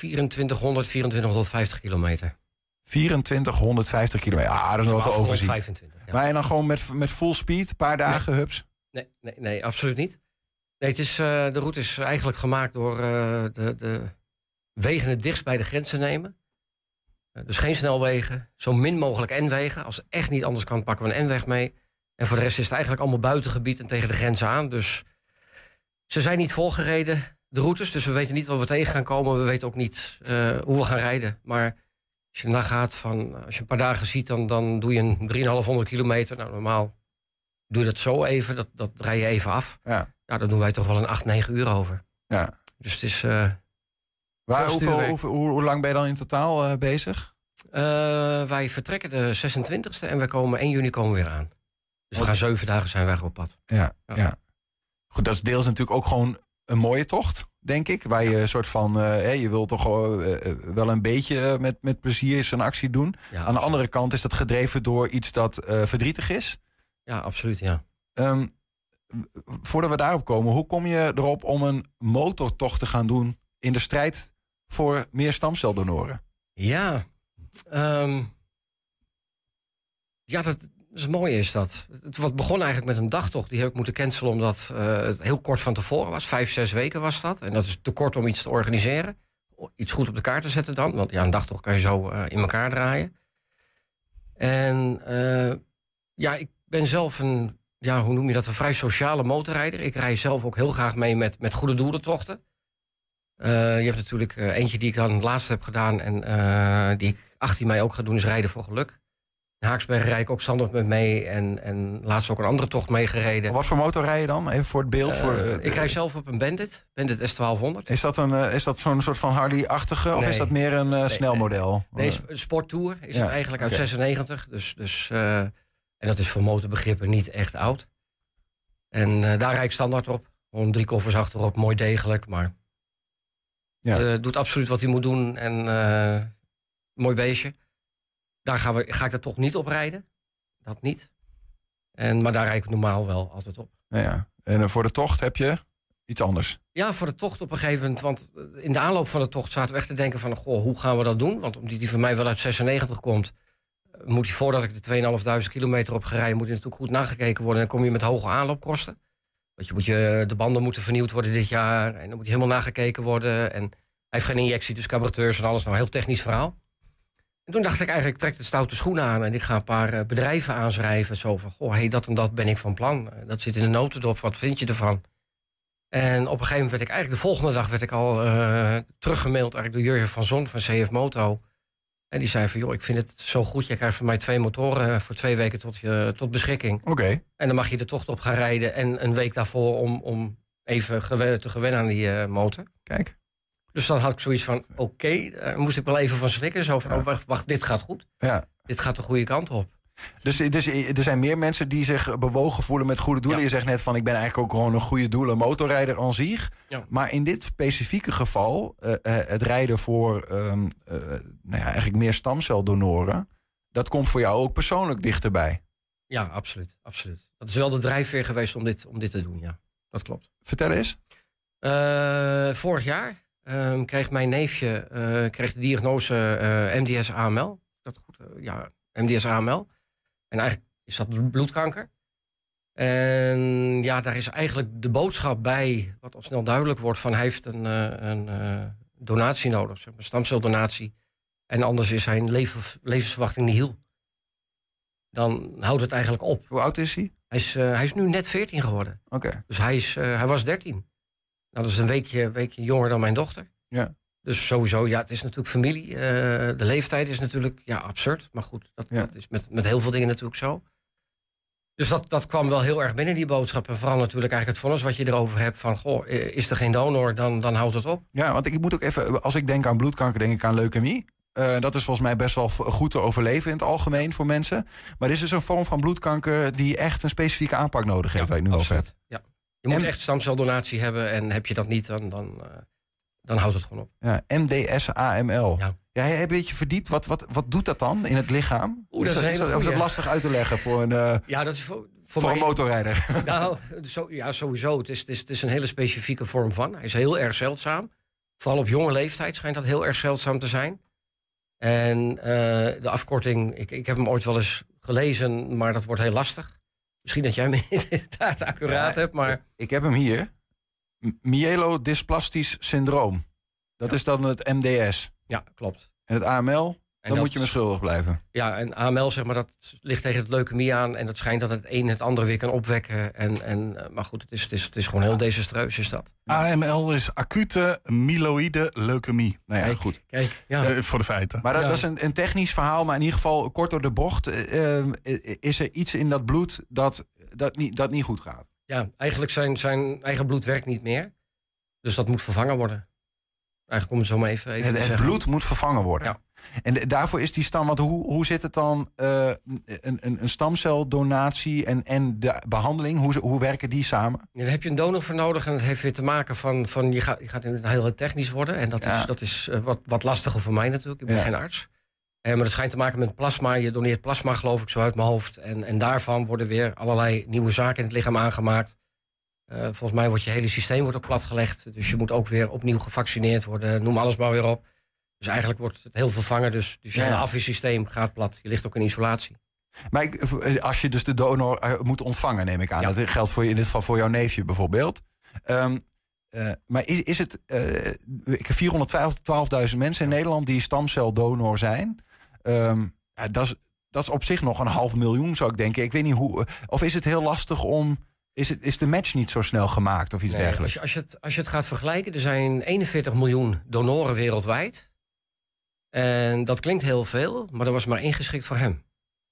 2450 kilometer. 2450 kilometer, dat is nog wat te overzien. 25, ja. Maar en dan gewoon met full speed, een paar dagen, hups? Nee, absoluut niet. Nee, de route is eigenlijk gemaakt door de wegen het dichtst bij de grens te nemen. Dus geen snelwegen, zo min mogelijk N-wegen. Als het echt niet anders kan, pakken we een N-weg mee. En voor de rest is het eigenlijk allemaal buitengebied en tegen de grens aan. Dus ze zijn niet volgereden, de routes. Dus we weten niet wat we tegen gaan komen. We weten ook niet hoe we gaan rijden. Maar als je nagaat als je een paar dagen ziet, dan doe je een 3500 kilometer. Nou, normaal doe je dat zo even, dat rij je even af. Ja. Nou, daar doen wij toch wel een 8-9 uur over. Ja. Dus het is... Hoe lang ben je dan in totaal bezig? Wij vertrekken de 26e en we komen 1 juni komen weer aan. Dus we gaan 7 dagen zijn wij op pad. Ja. Goed, dat is deels natuurlijk ook gewoon een mooie tocht, denk ik. Waar je een soort van, je wilt toch wel een beetje met plezier zo'n actie doen. Ja, aan de andere kant is dat gedreven door iets dat verdrietig is. Ja, absoluut, ja. Voordat we daarop komen, hoe kom je erop om een motortocht te gaan doen in de strijd voor meer stamceldonoren? Ja, dat is mooi is dat. Het begon eigenlijk met een dagtocht. Die heb ik moeten cancelen omdat het heel kort van tevoren was. 5-6 weken was dat. En dat is te kort om iets te organiseren. Iets goed op de kaart te zetten dan. Want een dagtocht kan je zo in elkaar draaien. En ik ben zelf een vrij sociale motorrijder. Ik rij zelf ook heel graag mee met goede doelentochten. Je hebt natuurlijk eentje die ik dan het laatste heb gedaan en die ik 18 mei ook ga doen, is Rijden voor Geluk. In Haaksberg rijd ik ook standaard met mee en laatst ook een andere tocht meegereden. Wat voor motor rij je dan? Even voor het beeld. Ik rij zelf op een Bandit S1200. Is dat zo'n soort van Harley-achtige of is dat meer een snelmodel? Nee, een sporttour is het eigenlijk uit 96. Dus, en dat is voor motorbegrippen niet echt oud. En daar rijd ik standaard op. Gewoon 3 koffers achterop, mooi degelijk, maar doet absoluut wat hij moet doen en mooi beestje. Daar ga ik er toch niet op rijden. Dat niet. Maar daar rijd ik normaal wel altijd op. Ja. En voor de tocht heb je iets anders? Ja, voor de tocht op een gegeven moment. Want in de aanloop van de tocht zaten we echt te denken van, hoe gaan we dat doen? Want omdat die van mij wel uit 96 komt, moet hij voordat ik de 2.500 kilometer op ga rijden, moet hij natuurlijk goed nagekeken worden. En dan kom je met hoge aanloopkosten. Want de banden moeten vernieuwd worden dit jaar. En dan moet hij helemaal nagekeken worden. En hij heeft geen injectie, dus carburateurs en alles. Nou, een heel technisch verhaal. En toen dacht ik eigenlijk, trek de stoute schoenen aan en ik ga een paar bedrijven aanschrijven. Zo van, dat en dat ben ik van plan. Dat zit in de notendop, wat vind je ervan? En op een gegeven moment werd ik eigenlijk, de volgende dag al teruggemaild eigenlijk door Jurgen van Zon van CF Moto. En die zei van, ik vind het zo goed. Je krijgt van mij 2 motoren voor 2 weken tot beschikking. Oké. En dan mag je de tocht op gaan rijden en een week daarvoor om even te gewennen aan die motor. Kijk. Dus dan had ik zoiets van, daar moest ik wel even van schrikken. Zo van, wacht, dit gaat goed. Ja. Dit gaat de goede kant op. Dus er zijn meer mensen die zich bewogen voelen met goede doelen. Ja. Je zegt net van, ik ben eigenlijk ook gewoon een goede doelen motorrijder aan zich. Ja. Maar in dit specifieke geval, het rijden voor eigenlijk meer stamceldonoren, dat komt voor jou ook persoonlijk dichterbij. Ja, absoluut. Dat is wel de drijfveer geweest om dit te doen, ja. Dat klopt. Vertel eens. Vorig jaar kreeg mijn neefje de diagnose MDS-AML. Dat goed? MDS-AML. En eigenlijk is dat bloedkanker. En daar is eigenlijk de boodschap bij, wat al snel duidelijk wordt, van hij heeft een donatie nodig, zeg maar, stamceldonatie. En anders is zijn levensverwachting nihil. Dan houdt het eigenlijk op. Hoe oud is hij? Hij is nu net 14 geworden. Oké. Dus hij was 13. Nou, dat is een weekje jonger dan mijn dochter. Ja. Dus sowieso, het is natuurlijk familie. De leeftijd is natuurlijk absurd. Maar goed, dat is met heel veel dingen natuurlijk zo. Dus dat kwam wel heel erg binnen, die boodschap. En vooral natuurlijk eigenlijk het vonnis wat je erover hebt van, is er geen donor, dan houdt het op. Ja, want ik moet ook even, als ik denk aan bloedkanker, denk ik aan leukemie. Dat is volgens mij best wel goed te overleven in het algemeen voor mensen. Maar dit is een vorm van bloedkanker die echt een specifieke aanpak nodig heeft, waar je het nu over hebt. Ja. Je moet echt stamceldonatie hebben en heb je dat niet, dan houdt het gewoon op. Ja, MDS-AML. Ja, heb je een beetje verdiept. Wat doet dat dan in het lichaam? Is dat lastig uit te leggen voor een, dat is voor een motorrijder? Nou, sowieso. Het is een hele specifieke vorm van. Hij is heel erg zeldzaam. Vooral op jonge leeftijd schijnt dat heel erg zeldzaam te zijn. En de afkorting, ik heb hem ooit wel eens gelezen, maar dat wordt heel lastig. Misschien dat jij me inderdaad accuraat hebt, maar... Ik heb hem hier. Myelodysplastisch syndroom. Dat is dan het MDS. Ja, klopt. En het AML, dan moet je me schuldig blijven. Ja, en AML, zeg maar, dat ligt tegen het leukemie aan. En dat schijnt dat het een het andere weer kan opwekken. Maar goed, het is gewoon heel desastreus, is dat. AML is acute myeloïde leukemie. Nou ja, goed. Kijk, voor de feiten. Maar dat is een technisch verhaal, maar in ieder geval kort door de bocht. Is er iets in dat bloed dat niet goed gaat? Ja, eigenlijk zijn eigen bloed werkt niet meer. Dus dat moet vervangen worden. Eigenlijk om het zo maar even te het zeggen. bloed moet vervangen worden. Ja. En daarvoor is die stam... Want hoe zit het dan? Een stamceldonatie en de behandeling, hoe werken die samen? Ja, daar heb je een donor voor nodig. En dat heeft weer te maken van je gaat heel technisch worden. En dat is wat lastiger voor mij natuurlijk. Ik ben geen arts. Maar dat schijnt te maken met plasma. Je doneert plasma, geloof ik, zo uit mijn hoofd. En daarvan worden weer allerlei nieuwe zaken in het lichaam aangemaakt. Volgens mij wordt je hele systeem ook platgelegd. Dus je moet ook weer opnieuw gevaccineerd worden. Noem alles maar weer op. Dus eigenlijk wordt het heel vervangen. Dus je hele afweersysteem gaat plat. Je ligt ook in isolatie. Maar als je dus de donor moet ontvangen, neem ik aan. Dat geldt in dit geval voor jouw neefje bijvoorbeeld. Maar is het... ik heb 412.000 mensen in Nederland die stamceldonor zijn. Dat is op zich nog 500.000, zou ik denken. Ik weet niet hoe... Of is het heel lastig om... Is de match niet zo snel gemaakt of iets dergelijks? Als je het gaat vergelijken, er zijn 41 miljoen donoren wereldwijd. En dat klinkt heel veel, maar er was maar één geschikt voor hem.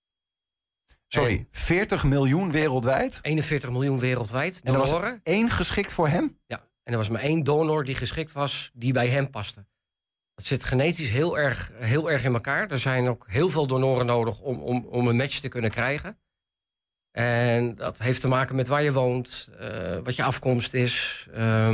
Sorry, 40 miljoen wereldwijd? 41 miljoen wereldwijd donoren. En er was één geschikt voor hem? Ja, en er was maar één donor die geschikt was, die bij hem paste. Dat zit genetisch heel erg in elkaar. Er zijn ook heel veel donoren nodig om een match te kunnen krijgen. En dat heeft te maken met waar je woont, wat je afkomst is.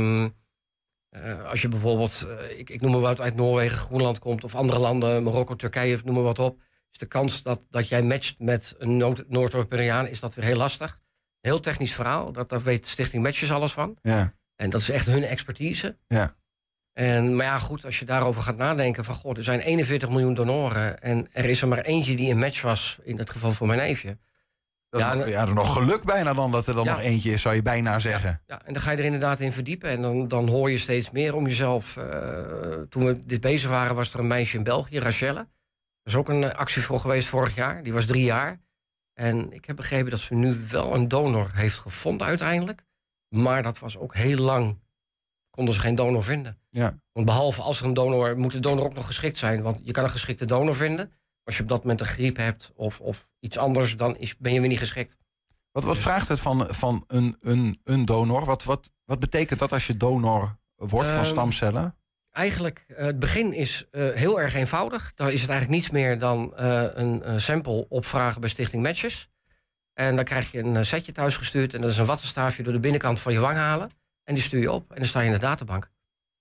Als je bijvoorbeeld, ik noem maar wat, uit Noorwegen, Groenland komt... of andere landen, Marokko, Turkije, noem maar wat op... is de kans dat jij matcht met een Noord-Europeaan... is dat weer heel lastig. Heel technisch verhaal, daar weet Stichting Matches alles van. Ja. En dat is echt hun expertise. Ja. Maar ja, goed, als je daarover gaat nadenken... van god, er zijn 41 miljoen donoren... en er is er maar eentje die een match was, in het geval voor mijn neefje... Dat is nog geluk bijna dan dat er dan nog eentje is, zou je bijna zeggen. Ja, en dan ga je er inderdaad in verdiepen. En dan hoor je steeds meer om jezelf. Toen we dit bezig waren, was er een meisje in België, Rachelle. Er is ook een actie voor geweest vorig jaar. Die was 3 jaar. En ik heb begrepen dat ze nu wel een donor heeft gevonden uiteindelijk. Maar dat was ook heel lang. Konden ze geen donor vinden. Ja. Want behalve als er een donor, moet de donor ook nog geschikt zijn. Want je kan een geschikte donor vinden... Als je op dat moment een griep hebt of iets anders, dan ben je weer niet geschikt. Wat vraagt het van een donor? Wat betekent dat als je donor wordt van stamcellen? Eigenlijk, het begin is heel erg eenvoudig. Dan is het eigenlijk niets meer dan een sample opvragen bij Stichting Matches. En dan krijg je een setje thuisgestuurd. En dat is een wattenstaafje door de binnenkant van je wang halen. En die stuur je op en dan sta je in de databank.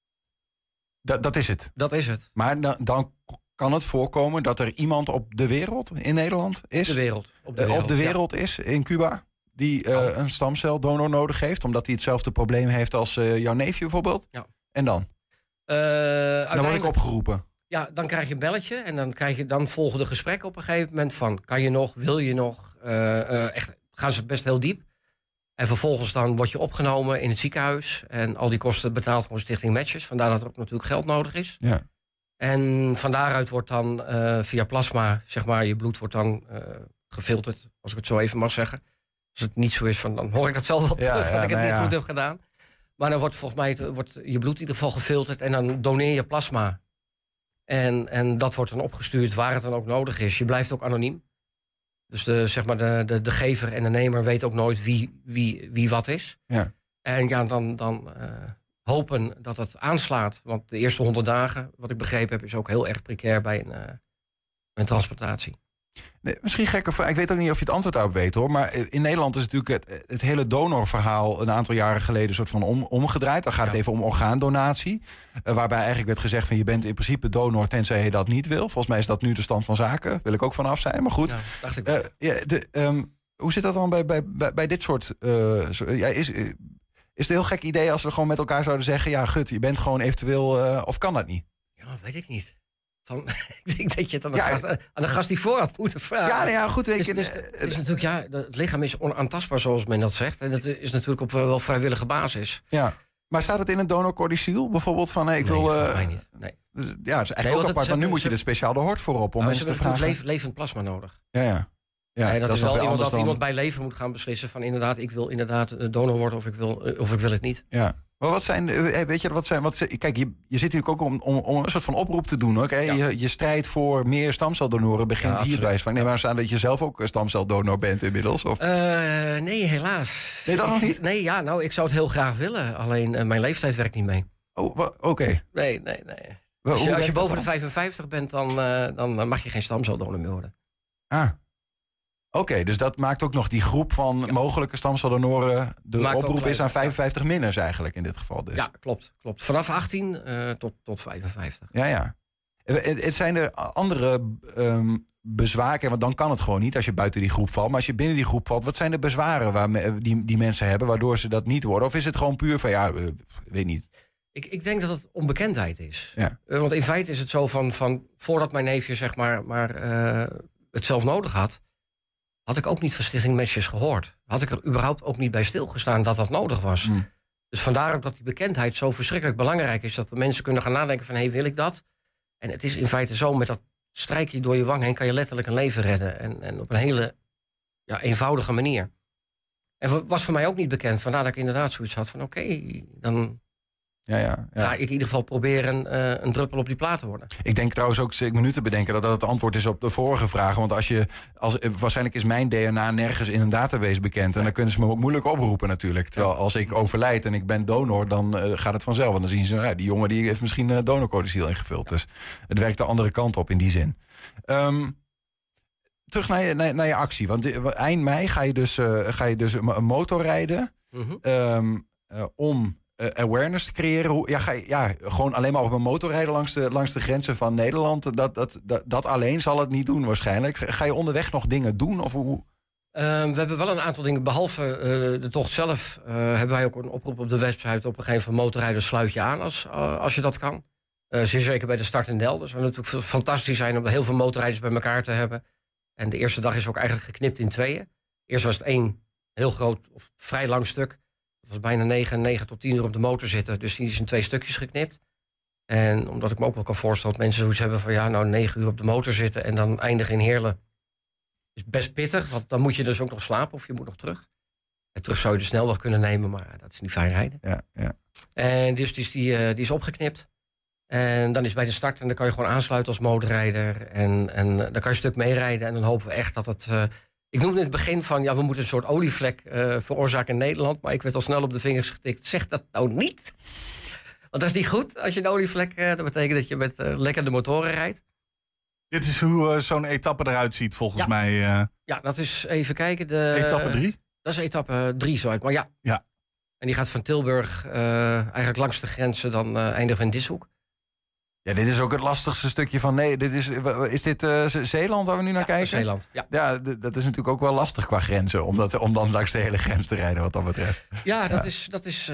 Dat is het? Dat is het. Maar dan kan het voorkomen dat er iemand op de wereld in Nederland is? Op de wereld is, in Cuba, die een stamceldonor nodig heeft... omdat hij hetzelfde probleem heeft als jouw neefje bijvoorbeeld? Ja. En dan? Dan word ik opgeroepen. Ja, dan krijg je een belletje en dan volgen de gesprekken op een gegeven moment... van kan je nog, wil je nog? Echt, gaan ze best heel diep. En vervolgens dan word je opgenomen in het ziekenhuis... en al die kosten betaalt gewoon Stichting Matches. Vandaar dat er ook natuurlijk geld nodig is. Ja. En van daaruit wordt dan via plasma, zeg maar, je bloed wordt dan gefilterd, als ik het zo even mag zeggen. Als het niet zo is, dan hoor ik dat zelf wel terug, dat ik het niet goed heb gedaan. Maar dan wordt volgens mij wordt je bloed in ieder geval gefilterd en dan doneer je plasma. En dat wordt dan opgestuurd waar het dan ook nodig is. Je blijft ook anoniem. Dus de gever en de nemer weet ook nooit wie wat is. Ja. En ja, dan hopen dat het aanslaat. Want de eerste 100 dagen, wat ik begrepen heb... is ook heel erg precair bij een transplantatie. Nee, misschien gekke vraag. Ik weet ook niet of je het antwoord daarop weet, hoor. Maar in Nederland is natuurlijk het hele donorverhaal... een aantal jaren geleden soort van omgedraaid. Dan gaat het even om orgaandonatie. Waarbij eigenlijk werd gezegd van... je bent in principe donor tenzij je dat niet wil. Volgens mij is dat nu de stand van zaken. Wil ik ook vanaf zijn, maar goed. Ja, dacht ik hoe zit dat dan bij dit soort... Is het een heel gek idee als we gewoon met elkaar zouden zeggen... ja, gut, je bent gewoon eventueel... of kan dat niet? Ja, weet ik niet. Ik denk dat je het aan de gast die voor had moeten vragen. Ja, nou ja, goed. Het is natuurlijk, het lichaam is onaantastbaar, zoals men dat zegt. En dat is natuurlijk op wel vrijwillige basis. Ja. Maar staat het in een donorcodicil? Bijvoorbeeld van, ik wil... volgens mij niet. Nee. Ja, het is eigenlijk ook apart. Want nu moet je er speciaal de hort voor op om mensen te vragen. Ze hebben levend plasma nodig. Ja. Ja, dat is wel iemand bij leven moet gaan beslissen van inderdaad, ik wil inderdaad donor worden of ik wil het niet. Ja. Maar kijk, je zit natuurlijk ook om een soort van oproep te doen, hoor. Je strijd voor meer stamceldonoren begint hierbij. Nee, maar staan dat je zelf ook een stamceldonor bent inmiddels? Of? Nee, helaas. Nee, dat nog niet? Nee, ik zou het heel graag willen. Alleen mijn leeftijd werkt niet mee. Oh, oké. Nee. Als je boven de 55 bent, dan mag je geen stamceldonor meer worden. Oké, dus dat maakt ook nog die groep van mogelijke stamceldonoren... de oproep is aan 55 minners eigenlijk in dit geval dus. Ja, klopt. Vanaf 18 tot 55. Ja. Het zijn er andere bezwaren, want dan kan het gewoon niet als je buiten die groep valt. Maar als je binnen die groep valt, wat zijn de bezwaren die mensen hebben... waardoor ze dat niet worden? Of is het gewoon puur van, weet niet... Ik denk dat het onbekendheid is. Ja. Want in feite is het zo van voordat mijn neefje zeg maar het zelf nodig had ik ook niet van Stichting Matches gehoord. Had ik er überhaupt ook niet bij stilgestaan dat nodig was. Dus vandaar ook dat die bekendheid zo verschrikkelijk belangrijk is. Dat de mensen kunnen gaan nadenken van, wil ik dat? En het is in feite zo, met dat strijkje door je wang heen kan je letterlijk een leven redden. En op een hele eenvoudige manier. En was voor mij ook niet bekend. Vandaar dat ik inderdaad zoiets had van dan... Ga ik in ieder geval proberen een druppel op die plaat te worden. Ik denk trouwens ook, ik moet nu te bedenken... dat het antwoord is op de vorige vraag. Want waarschijnlijk is mijn DNA nergens in een database bekend... en dan kunnen ze me moeilijk oproepen natuurlijk. Terwijl als ik overlijd en ik ben donor... dan gaat het vanzelf. En dan zien ze, die jongen die heeft misschien donorcodiciel ingevuld. Dus het werkt de andere kant op in die zin. Terug naar je actie. Want eind mei ga je dus een motorrijden... om... awareness te creëren. Gewoon alleen maar op een motor rijden langs de grenzen van Nederland. Dat alleen zal het niet doen waarschijnlijk. Ga je onderweg nog dingen doen? Of hoe? We hebben wel een aantal dingen. Behalve de tocht zelf hebben wij ook een oproep op de website. Op een gegeven moment motorrijden sluit je aan als je dat kan. Zeer zeker bij de start in Del. Dat zou natuurlijk fantastisch zijn om heel veel motorrijders bij elkaar te hebben. En de eerste dag is ook eigenlijk geknipt in tweeën. Eerst was het 1 heel groot of vrij lang stuk. Het was bijna 9 tot 10 uur op de motor zitten. Dus die is in 2 stukjes geknipt. En omdat ik me ook wel kan voorstellen dat mensen zoiets hebben van 9 uur op de motor zitten en dan eindigen in Heerlen. Is best pittig, want dan moet je dus ook nog slapen of je moet nog terug. En terug zou je de snelweg kunnen nemen, maar dat is niet fijn rijden. Ja. En dus die is opgeknipt. En dan is bij de start en dan kan je gewoon aansluiten als motorrijder. En dan kan je een stuk meerijden en dan hopen we echt dat het... Ik noemde in het begin van, we moeten een soort olievlek veroorzaken in Nederland. Maar ik werd al snel op de vingers getikt. Zeg dat nou niet. Want dat is niet goed. Als je een olievlek, dat betekent dat je met lekker de motoren rijdt. Dit is hoe zo'n etappe eruit ziet volgens mij. Ja, dat is even kijken. Etappe 3? Dat is etappe 3 zo uit. Maar ja. En die gaat van Tilburg eigenlijk langs de grenzen dan eindigen in Dishoek. Ja, dit is ook het lastigste stukje van... Nee, is dit Zeeland waar we nu naar kijken? Zeeland, ja. Dat is natuurlijk ook wel lastig qua grenzen... om dan langs de hele grens te rijden wat dat betreft. Ja, dat is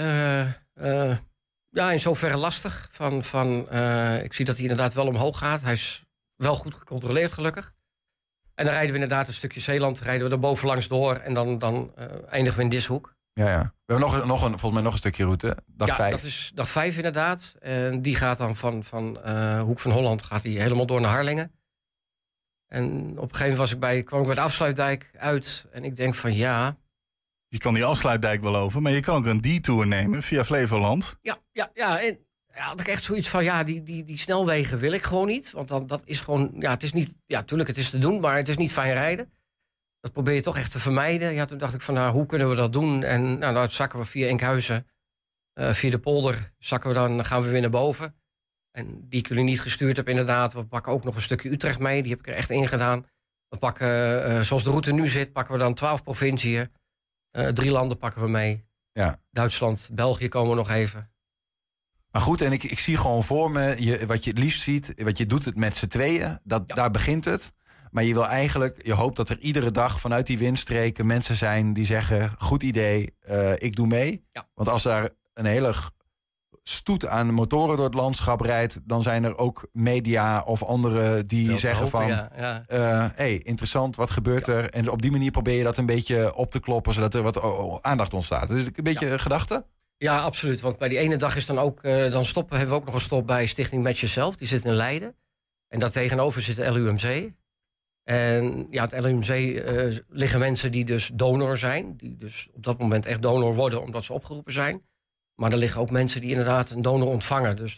in zoverre lastig. Ik zie dat hij inderdaad wel omhoog gaat. Hij is wel goed gecontroleerd, gelukkig. En dan rijden we inderdaad een stukje Zeeland... rijden we er bovenlangs door en dan eindigen we in Dishoek. Ja. We hebben volgens mij nog een stukje route. Dag 5. Dat is dag 5 inderdaad. En die gaat dan van Hoek van Holland gaat die helemaal door naar Harlingen. En op een gegeven moment kwam ik bij de afsluitdijk uit. En ik denk van Je kan die afsluitdijk wel over, maar je kan ook een detour nemen via Flevoland. Ja. En had ik echt zoiets van, die snelwegen wil ik gewoon niet. Want dat is gewoon, het is niet... Ja, tuurlijk, het is te doen, maar het is niet fijn rijden. Dat probeer je toch echt te vermijden. Ja, toen dacht ik van, hoe kunnen we dat doen? En dan zakken we via Enkhuizen, via de polder, gaan we weer naar boven. En die ik jullie niet gestuurd heb inderdaad. We pakken ook nog een stukje Utrecht mee. Die heb ik er echt in gedaan. We pakken, zoals de route nu zit, pakken we dan 12 provinciën. 3 landen pakken we mee. Ja. Duitsland, België komen nog even. Maar goed, en ik zie gewoon voor me, wat je het liefst ziet, wat je doet het met z'n tweeën. Daar begint het. Maar je hoopt dat er iedere dag vanuit die windstreken mensen zijn die zeggen, goed idee, ik doe mee. Ja. Want als daar een hele stoet aan motoren door het landschap rijdt, dan zijn er ook media of anderen die zeggen hey, interessant, wat gebeurt er? En op die manier probeer je dat een beetje op te kloppen, zodat er wat aandacht ontstaat. Dus een beetje gedachte? Ja, absoluut. Want bij die ene dag is dan ook, hebben we ook nog een stop bij Stichting Matches zelf. Die zit in Leiden. En daar tegenover zit de LUMC. En het LUMC liggen mensen die dus donor zijn. Die dus op dat moment echt donor worden omdat ze opgeroepen zijn. Maar er liggen ook mensen die inderdaad een donor ontvangen. Dus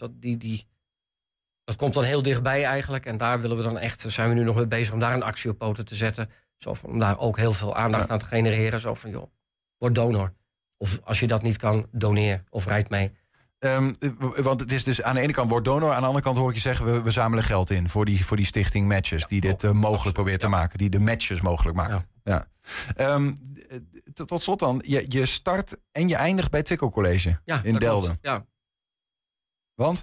dat komt dan heel dichtbij eigenlijk. En daar zijn we nu nog mee bezig om daar een actie op poten te zetten. Om daar ook heel veel aandacht aan te genereren. Zo van, word donor. Of als je dat niet kan, doneer of rijd mee. Want het is dus aan de ene kant wordt donor, aan de andere kant hoor ik je zeggen, we zamelen geld in voor die stichting Matches, die dit mogelijk probeert te maken, die de matches mogelijk maakt. Ja. Tot slot dan, je start en je eindigt bij Twickel College in Delden. Ja. Want?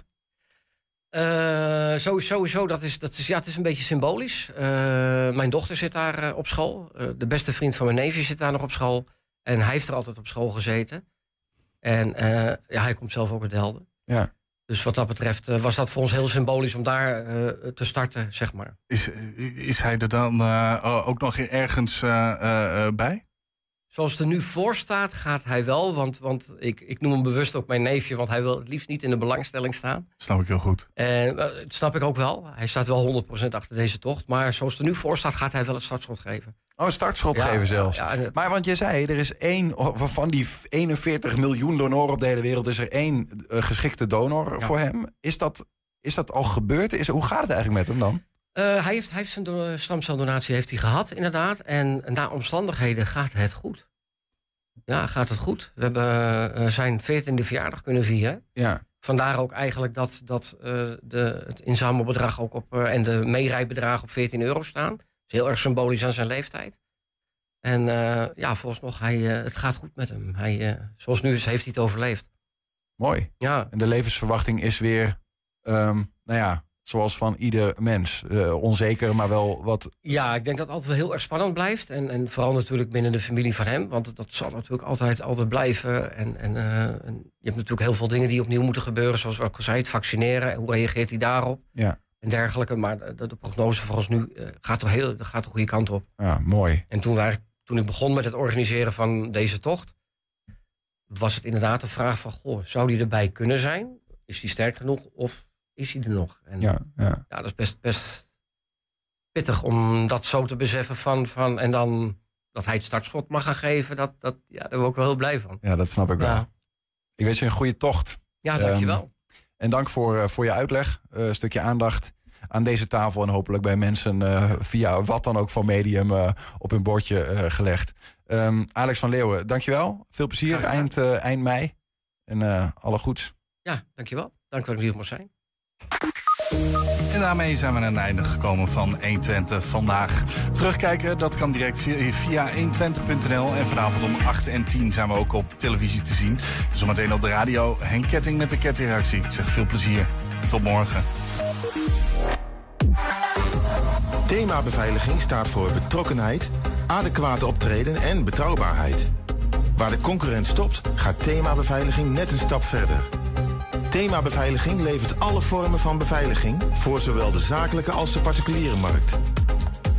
Sowieso, dat is, het is een beetje symbolisch. Mijn dochter zit daar op school. De beste vriend van mijn neefje zit daar nog op school. En hij heeft er altijd op school gezeten. En hij komt zelf ook uit Delden. Ja. Dus wat dat betreft was dat voor ons heel symbolisch om daar te starten, zeg maar. Is hij er dan ook nog ergens bij? Zoals het er nu voor staat, gaat hij wel. Want ik noem hem bewust ook mijn neefje, want hij wil het liefst niet in de belangstelling staan. Snap ik heel goed. Dat snap ik ook wel. Hij staat wel 100% achter deze tocht. Maar zoals het er nu voor staat, gaat hij wel het startschot geven. Oh, een startschot geven zelfs. Maar want je zei, er is van die 41 miljoen donoren op de hele wereld, is er 1 geschikte donor voor hem. Is dat al gebeurd? Hoe gaat het eigenlijk met hem dan? Hij heeft zijn stamceldonatie heeft hij gehad, inderdaad. En naar omstandigheden gaat het goed. Ja, gaat het goed. We hebben zijn 14e verjaardag kunnen vieren. Ja. Vandaar ook eigenlijk dat het inzamelbedrag ook en de meerijbedragen op €14 staan. Dat is heel erg symbolisch aan zijn leeftijd. En volgens nog, het gaat goed met hem. Zoals nu heeft hij het overleefd. Mooi. Ja. En de levensverwachting is weer, zoals van ieder mens. Onzeker, maar wel wat... Ja, ik denk dat het altijd wel heel erg spannend blijft. En vooral natuurlijk binnen de familie van hem. Want dat zal natuurlijk altijd blijven. En je hebt natuurlijk heel veel dingen die opnieuw moeten gebeuren. Zoals ik al zei, het vaccineren. Hoe reageert hij daarop? Ja. En dergelijke. Maar de prognose voor ons nu gaat de goede kant op. Ja, mooi. En toen ik begon met het organiseren van deze tocht, was het inderdaad de vraag van, zou die erbij kunnen zijn? Is die sterk genoeg of is hij er nog? En ja, dat is best pittig om dat zo te beseffen van en dan dat hij het startschot mag gaan geven. Daar ben ik ook wel heel blij van. Ja, dat snap ik wel. Ik wens je een goede tocht. Ja, dankjewel. En dank voor je uitleg. Een stukje aandacht aan deze tafel en hopelijk bij mensen via wat dan ook van medium op hun bordje gelegd. Alex van Leeuwen, dankjewel. Veel plezier eind mei. En alle goeds. Ja, dankjewel. Dank dat ik hier mag zijn. En daarmee zijn we aan het einde gekomen van 120 vandaag. Terugkijken, dat kan direct via 120.nl. En vanavond om 8 en 10 zijn we ook op televisie te zien. Zometeen op de radio Henk Ketting met de Kettingreactie. Ik zeg veel plezier. Tot morgen. Thema beveiliging staat voor betrokkenheid, adequate optreden en betrouwbaarheid. Waar de concurrent stopt, gaat Thema beveiliging net een stap verder. Thema beveiliging levert alle vormen van beveiliging voor zowel de zakelijke als de particuliere markt.